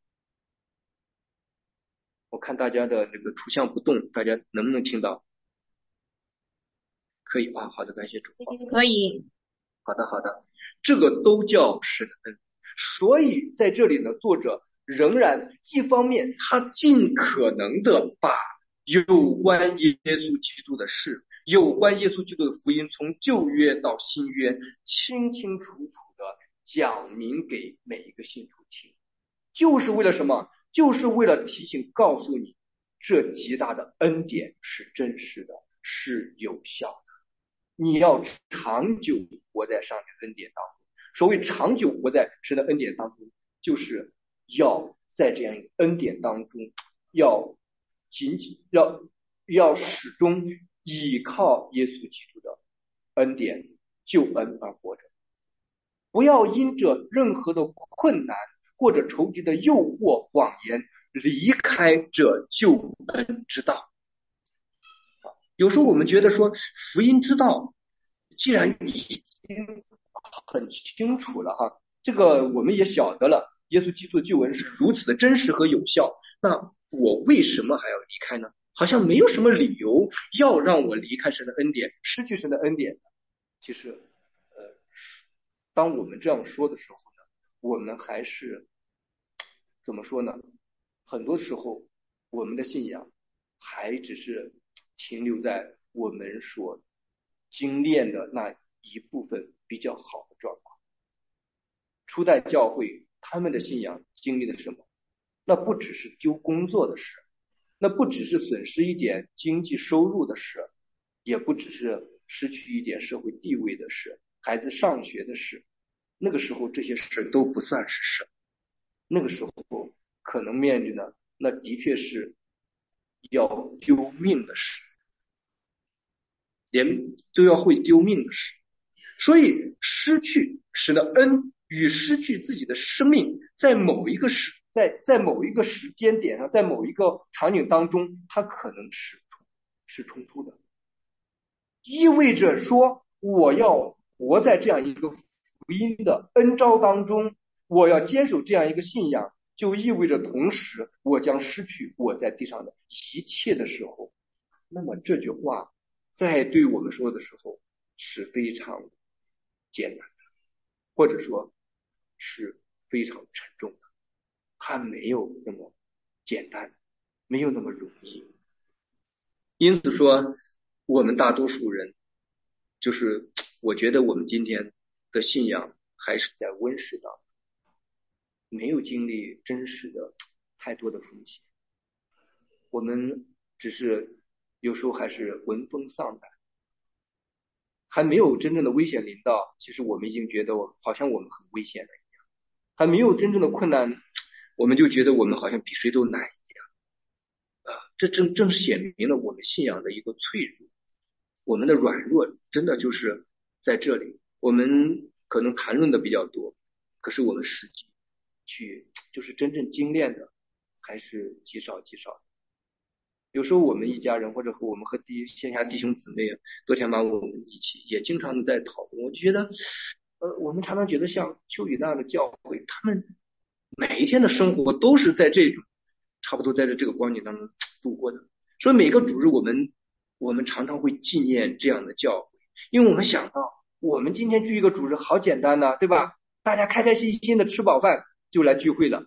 A: 我看大家的这个图像不动，大家能不能听到？可以啊，好的，感谢主。
C: 可以。
A: 好的，好的，这个都叫神的恩。所以在这里呢，作者仍然一方面他尽可能的把有关耶稣基督的事，有关耶稣基督的福音，从旧约到新约清清楚楚的讲明给每一个信徒听，就是为了什么？就是为了提醒告诉你，这极大的恩典是真实的，是有效的。你要长久活在上帝的恩典当中。所谓长久活在神的恩典当中，就是要在这样一个恩典当中，要紧紧要要始终依靠耶稣基督的恩典救恩而活着，不要因着任何的困难或者仇敌的诱惑谎言离开这救恩之道。有时候我们觉得说福音之道既然已经很清楚了哈，这个我们也晓得了耶稣基督的救恩是如此的真实和有效，那我为什么还要离开呢？好像没有什么理由要让我离开神的恩典，失去神的恩典。其实呃，当我们这样说的时候呢，我们还是怎么说呢？很多时候我们的信仰还只是停留在我们所精炼的那一部分比较好的状况。初代教会他们的信仰经历了什么？那不只是丢工作的事，那不只是损失一点经济收入的事，也不只是失去一点社会地位的事，孩子上学的事。那个时候这些事都不算是事，那个时候可能面临的那的确是要丢命的事，连都要会丢命的事。所以失去神的恩与失去自己的生命，在某一个时在在某一个时间点上，在某一个场景当中，它可能是是冲突的，意味着说我要活在这样一个福音的恩召当中，我要坚守这样一个信仰，就意味着同时我将失去我在地上的一切的时候，那么这句话在对我们说的时候是非常艰难的，或者说是非常沉重的，它没有那么简单，没有那么容易。因此说我们大多数人，就是我觉得我们今天的信仰还是在温室当中，没有经历真实的太多的风险，我们只是有时候还是闻风丧胆，还没有真正的危险临到，其实我们已经觉得我好像我们很危险了一样，还没有真正的困难，我们就觉得我们好像比谁都难一样啊！这正正显明了我们信仰的一个脆弱，我们的软弱，真的就是在这里。我们可能谈论的比较多，可是我们实际去就是真正精炼的还是极少极少。有时候我们一家人或者和我们和弟线下弟兄姊妹啊，昨天晚我们一起也经常的在讨论，我就觉得呃，我们常常觉得像秋雨那样的教会，他们每一天的生活都是在这种差不多在这这个光景当中度过的。所以每个主日我们我们常常会纪念这样的教会，因为我们想到我们今天聚一个主日好简单呢，对吧？大家开开心心的吃饱饭就来聚会了。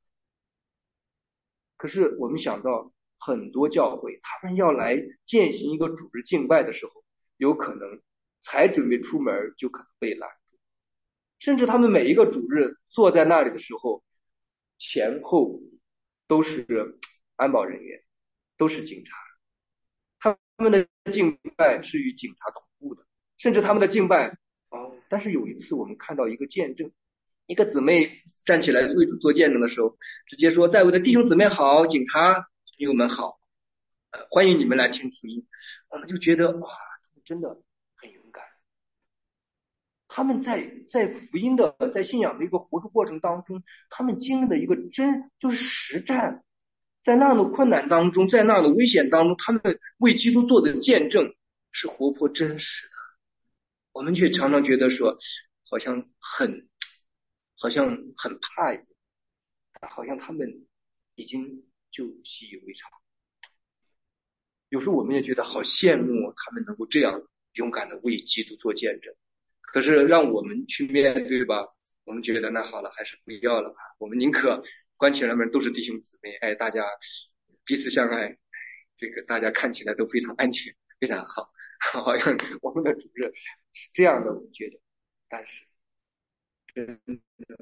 A: 可是我们想到很多教会，他们要来践行一个主日敬拜的时候，有可能才准备出门就可能被拦住，甚至他们每一个主日坐在那里的时候，前后都是安保人员，都是警察，他们的敬拜是与警察同步的，甚至他们的敬拜哦。但是有一次我们看到一个见证，一个姊妹站起来为主做见证的时候，直接说：“在位的弟兄姊妹好，警察朋友们好，呃，欢迎你们来听福音。”我们就觉得哇，他们真的很勇敢。他们在在福音的在信仰的一个活出过程当中，他们经历的一个真就是实战，在那样的困难当中，在那样的危险当中，他们为基督做的见证是活泼真实的。我们却常常觉得说，好像很好像很怕一样，好像他们已经就习以为常。有时候我们也觉得好羡慕他们能够这样勇敢的为基督做见证，可是让我们去面对吧，我们觉得那好了，还是不要了吧。我们宁可关起来门都是弟兄姊妹，哎，大家彼此相爱，这个大家看起来都非常安全，非常好，好像我们的主任是这样的，我觉得。但是真的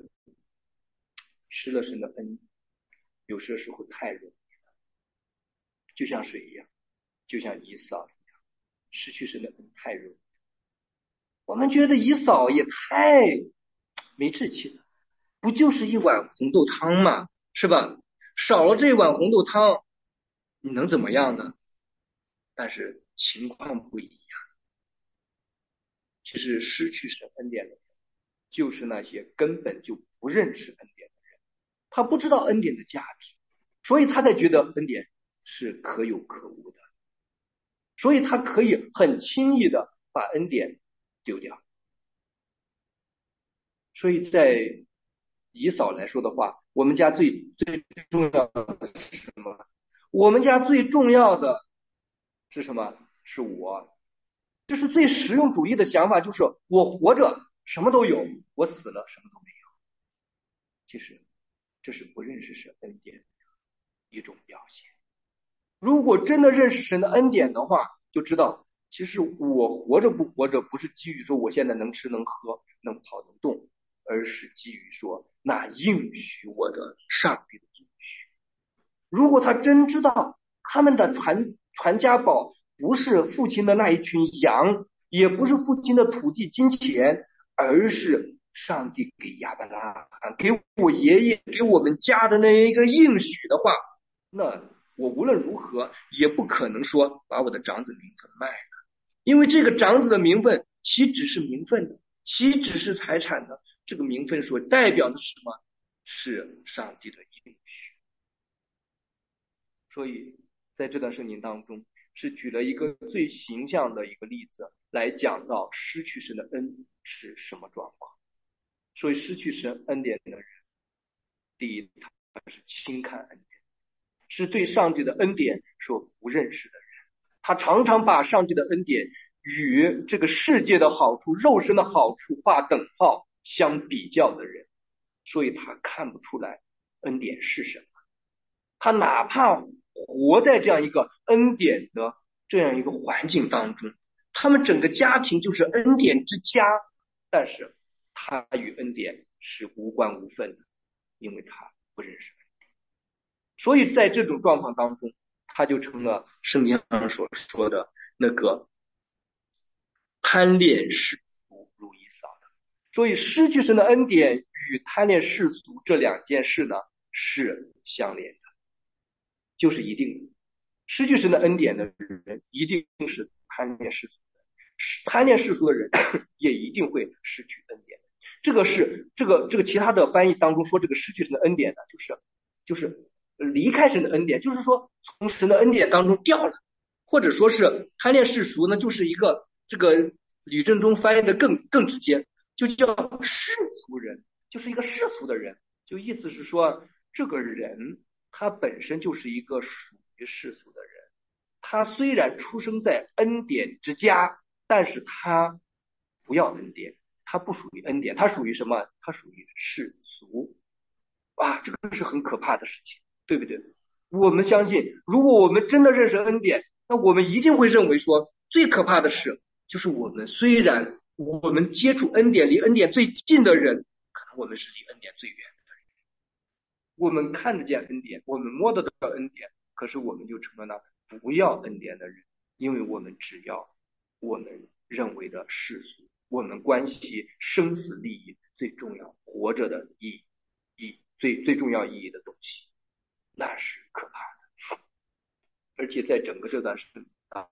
A: 失了神的恩，有些时候太容易了，就像水一样，就像以扫一样，失去神的恩太容易。我们觉得以扫也太没志气了，不就是一碗红豆汤吗？是吧？少了这碗红豆汤，你能怎么样呢？但是情况不一样。其实失去神恩典的人，就是那些根本就不认识恩典的人，他不知道恩典的价值，所以他才觉得恩典是可有可无的，所以他可以很轻易的把恩典丢掉。所以在以扫来说的话，我们家最最重要的是什么？我们家最重要的是什么？是我。这是最实用主义的想法，就是我活着什么都有，我死了什么都没有。其实这是不认识神恩典的一种表现。 如果真的认识神的恩典的话，就知道其实我活着不活着不是基于说我现在能吃能喝能跑能动，而是基于说那应许我的上帝的应许。如果他真知道他们的传传家宝不是父亲的那一群羊，也不是父亲的土地金钱，而是上帝给亚伯拉罕给我爷爷给我们家的那一个应许的话，那我无论如何也不可能说把我的长子名分卖了，因为这个长子的名分岂只是名分的，岂只是财产的，这个名分所代表的是什么？是上帝的应许。所以在这段圣经当中是举了一个最形象的一个例子来讲到失去神的恩是什么状况。所以失去神恩典的人，第一，他是轻看恩典，是对上帝的恩典所不认识的人，他常常把上帝的恩典与这个世界的好处肉身的好处划等号相比较的人，所以他看不出来恩典是什么。他哪怕活在这样一个恩典的这样一个环境当中，他们整个家庭就是恩典之家，但是他与恩典是无关无分的，因为他不认识恩典。所以在这种状况当中，他就成了圣经上所说的那个贪恋世俗如以扫的。所以失去神的恩典与贪恋世俗这两件事呢是相连的，就是一定的。失去神的恩典的人一定是贪恋世俗的，贪恋世俗的人也一定会失去恩典。这个是这个这个其他的翻译当中说这个失去神的恩典呢，就是就是离开神的恩典，就是说从神的恩典当中掉了，或者说是贪恋世俗呢，就是一个这个吕正中翻译的更更直接，就叫世俗人，就是一个世俗的人，就意思是说这个人他本身就是一个属于世俗的人，他虽然出生在恩典之家，但是他不要恩典，他不属于恩典，他属于什么？他属于世俗啊，这个是很可怕的事情，对不对？我们相信，如果我们真的认识恩典，那我们一定会认为说，最可怕的是，就是我们虽然我们接触恩典离恩典最近的人，可能我们是离恩典最远的人。我们看得见恩典，我们摸得到恩典，可是我们就成了那不要恩典的人，因为我们只要我们认为的世俗，我们关系生死利益最重要活着的意义最最重要意义的东西，那是可怕的。而且在整个这段时间啊，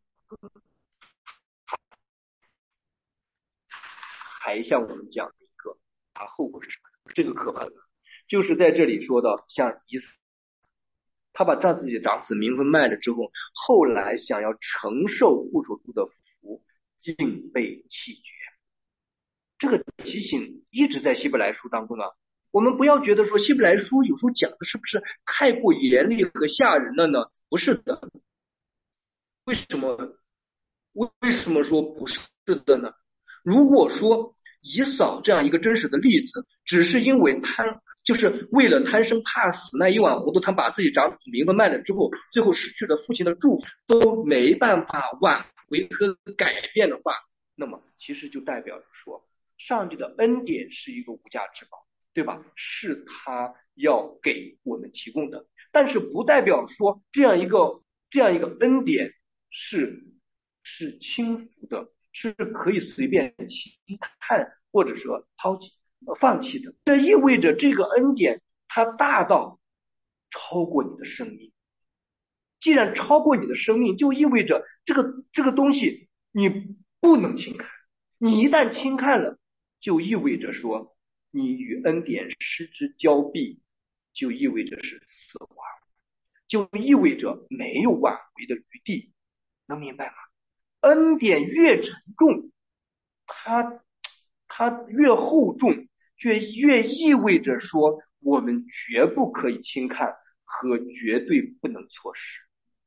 A: 还向我们讲一个它后果是什么？这个可怕的就是在这里说到，像以撒，他把让自己的长子名分卖了之后，后来想要承受父所祝的福，竟被弃绝。这个提醒一直在希伯来书当中啊，我们不要觉得说希伯来书有时候讲的是不是太过严厉和吓人了呢？不是的。为什么为什么说不是的呢？如果说以扫这样一个真实的例子，只是因为贪，就是为了贪生怕死那一碗糊涂，他把自己长子名分卖了之后，最后失去了父亲的祝福，都没办法挽回和改变的话，那么其实就代表着说，上帝的恩典是一个无价之宝，对吧？是他要给我们提供的，但是不代表说这样一个这样一个恩典是是轻浮的，是可以随便轻看或者说抛弃放弃的。这意味着这个恩典它大到超过你的生命，既然超过你的生命，就意味着这个这个东西你不能轻看，你一旦轻看了，就意味着说你与恩典失之交臂，就意味着是死亡，就意味着没有挽回的余地，能明白吗？恩典越沉重，它它越厚重，却越意味着说我们绝不可以轻看和绝对不能错失。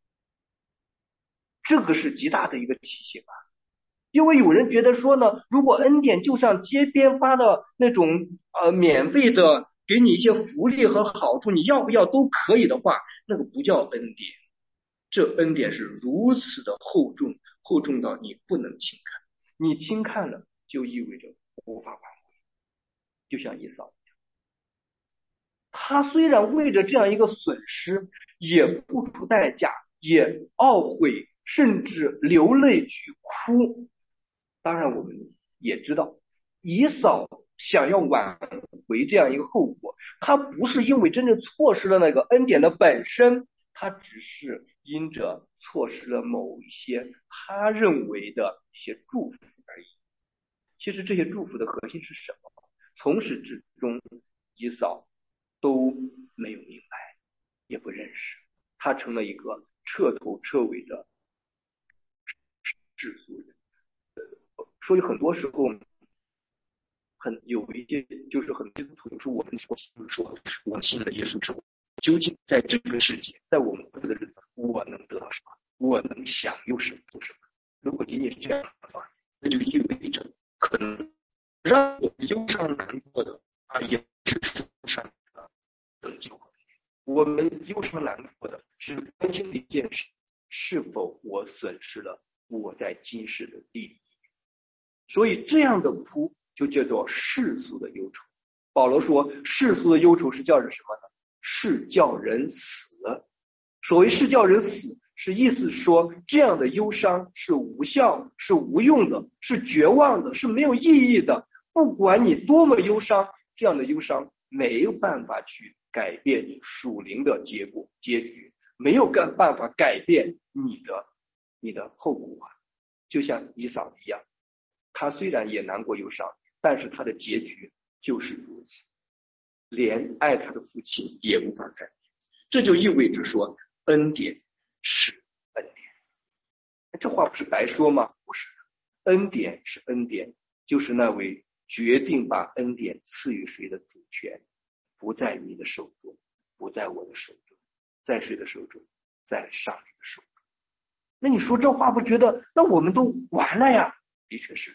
A: 这个是极大的一个提醒啊！因为有人觉得说呢，如果恩典就像街边发的那种呃免费的给你一些福利和好处，你要不要都可以的话，那个不叫恩典， 这恩典是如此的厚重，厚重到你不能轻看，你轻看了就意味着无法挽回。就像以扫一样，他虽然为着这样一个损失也付出代价，也懊悔，甚至流泪去哭。当然我们也知道，以扫想要挽回这样一个后果，他不是因为真正错失了那个恩典的本身，他只是因着错失了某一些他认为的一些祝福而已。其实这些祝福的核心是什么？从始至终以扫都没有明白，也不认识，他成了一个彻头彻尾的世俗人。所以很多时候很有一些就是很基督徒说，我们说说我信了耶稣之后，究竟在这个世界，在我们活的日子，我能得到什么？我能享有什么？做什么？如果仅仅是这样的话，那就意味着可能让我们忧伤难过的啊，也是世上的得救。我们忧伤难过的是关心的一件事，是否我损失了我在今世的利益。所以这样的哭就叫做世俗的忧愁。保罗说世俗的忧愁是叫人什么呢？是叫人死。所谓是叫人死，是意思说这样的忧伤是无效，是无用的，是绝望的，是没有意义的。不管你多么忧伤，这样的忧伤没有办法去改变你属灵的结果结局，没有办法改变你的你的后果。就像以扫一样，他虽然也难过忧伤，但是他的结局就是如此，连爱他的父亲也无法改变。这就意味着说，恩典是恩典。这话不是白说吗？不是，恩典是恩典，就是那位决定把恩典赐予谁的主权，不在你的手中，不在我的手中，在谁的手中？在上帝的手中。那你说这话不觉得那我们都完了呀？的确是，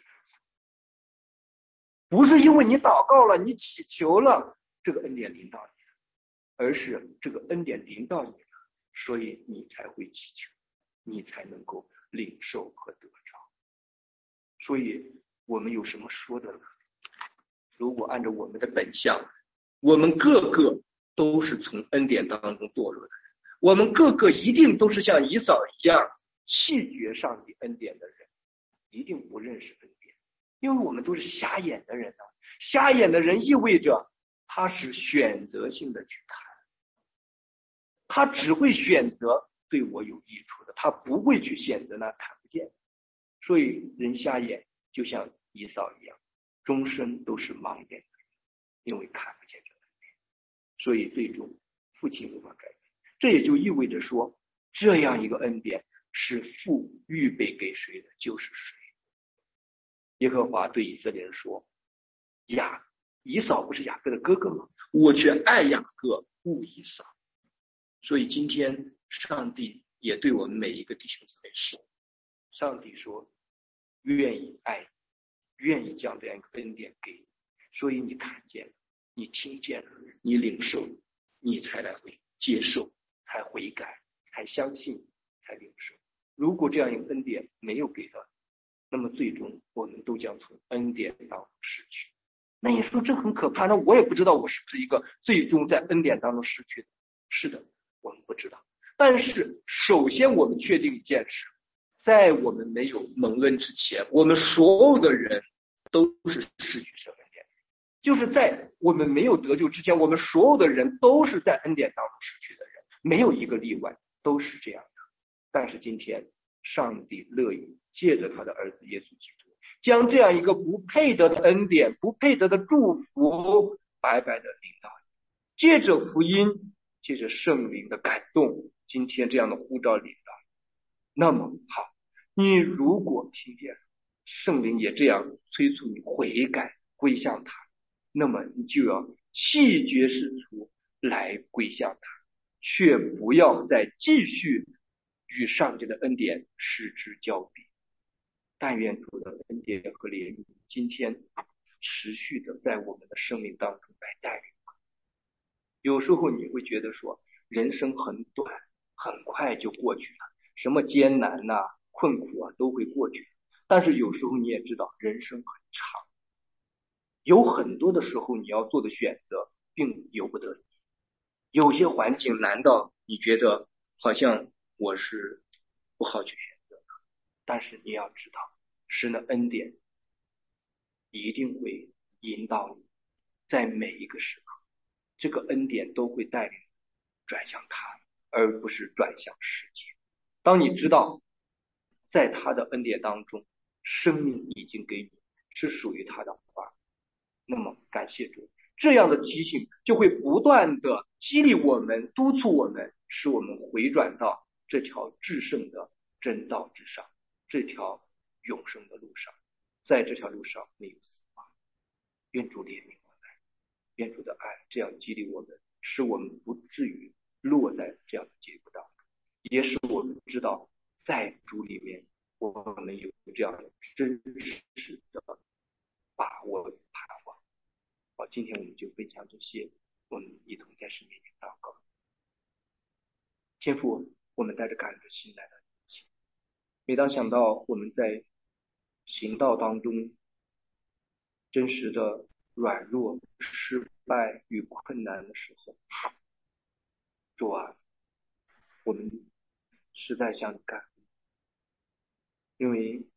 A: 不是因为你祷告了，你祈求了，这个恩典临到你了，而是这个恩典临到你了，所以你才会祈求，你才能够领受和得着。所以我们有什么说的呢？如果按照我们的本相，我们个个都是从恩典当中堕落的人，我们个个一定都是像以扫一样弃绝上帝恩典的人，一定不认识恩典，因为我们都是瞎眼的人啊。瞎眼的人意味着他是选择性的去看，他只会选择对我有益处的，他不会去选择那看不见。所以人瞎眼就像以扫一样，终身都是盲眼的人，因为看不见这恩典，所以最终父亲无法改变。这也就意味着说，这样一个恩典是父预备给谁的就是谁。耶和华对以色列人说，雅以扫不是雅各的哥哥吗？我却爱雅各，恶以扫。所以今天上帝也对我们每一个弟兄姊妹说，上帝说愿意爱，愿意将这样一个恩典给你，所以你看见了，你听见了，你领受了，你才来会接受，才悔改，才相信，才领受。如果这样一个恩典没有给到，那么最终我们都将从恩典当中失去。那你说这很可怕，那我也不知道我是不是一个最终在恩典当中失去的。是的，我们不知道。但是首先我们确定一件事，在我们没有蒙恩之前，我们所有的人都是失去这恩典。就是在我们没有得救之前，我们所有的人都是在恩典当中失去的人，没有一个例外，都是这样的。但是今天上帝乐意借着他的儿子耶稣基督，将这样一个不配得的恩典，不配得的祝福白白的领导你，借着福音，借着圣灵的感动，今天这样的呼召领导。那么好，你如果听见圣灵也这样催促你悔改归向他，那么你就要弃绝世俗来归向他，却不要再继续与上帝的恩典失之交臂。但愿主的恩典和怜悯今天持续的在我们的生命当中来带领。有时候你会觉得说人生很短很快， 快就过去了，什么艰难呐、啊、困苦啊都会过去。但是有时候你也知道，人生很长，有很多的时候你要做的选择并由不得你。有些环境难道你觉得好像我是不好去选择的，但是你要知道，神的恩典一定会引导你，在每一个时刻，这个恩典都会带领你转向他，而不是转向世界。当你知道在他的恩典当中，生命已经给你，是属于他的话，那么感谢主，这样的提醒就会不断的激励我们，督促我们，使我们回转到这条至圣的真道之上，这条永生的路上。在这条路上没有死亡。愿主怜悯我们，愿主的爱这样激励我们，使我们不至于落在这样的结果当中，也使我们知道在主里面我们有这样的真实的把握与盼望。好，今天我们就分享这些，我们一同在神面前祷告。天父，我们带着感恩的心来到你面前，每当想到我们在行道当中真实的软弱、失败与困难的时候，主啊，我们实在向你感恩，因为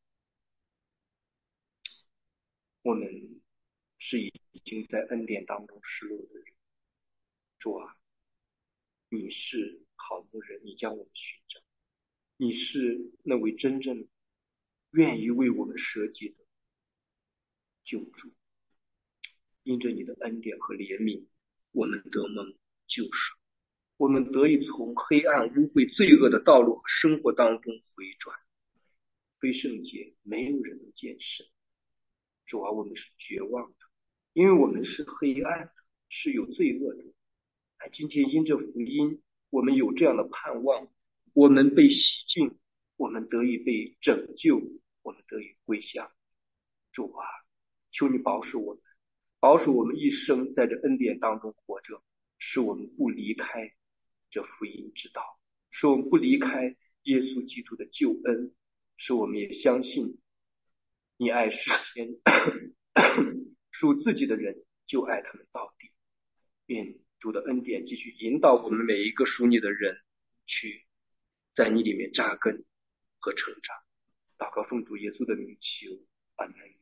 A: 我们是已经在恩典当中失落的人。主啊，你是好牧人，你将我们寻找，你是那位真正愿意为我们舍己的救主。因着你的恩典和怜悯，我们得蒙救赎，我们得以从黑暗污秽罪恶的道路和生活当中回转。非圣洁，没有人能见神。主啊，我们是绝望的，因为我们是黑暗的，是有罪恶的。但今天因着福音，我们有这样的盼望，我们被洗净，我们得以被拯救，我们得以归向主啊，求你保守我们，保守我们一生在这恩典当中活着，使我们不离开这福音之道，使我们不离开耶稣基督的救恩，使我们也相信你爱世间属自己的人，就爱他们到底。愿主的恩典继续引导我们每一个属你的人，去在你里面扎根和成长。祷告奉主耶稣的名求，阿门。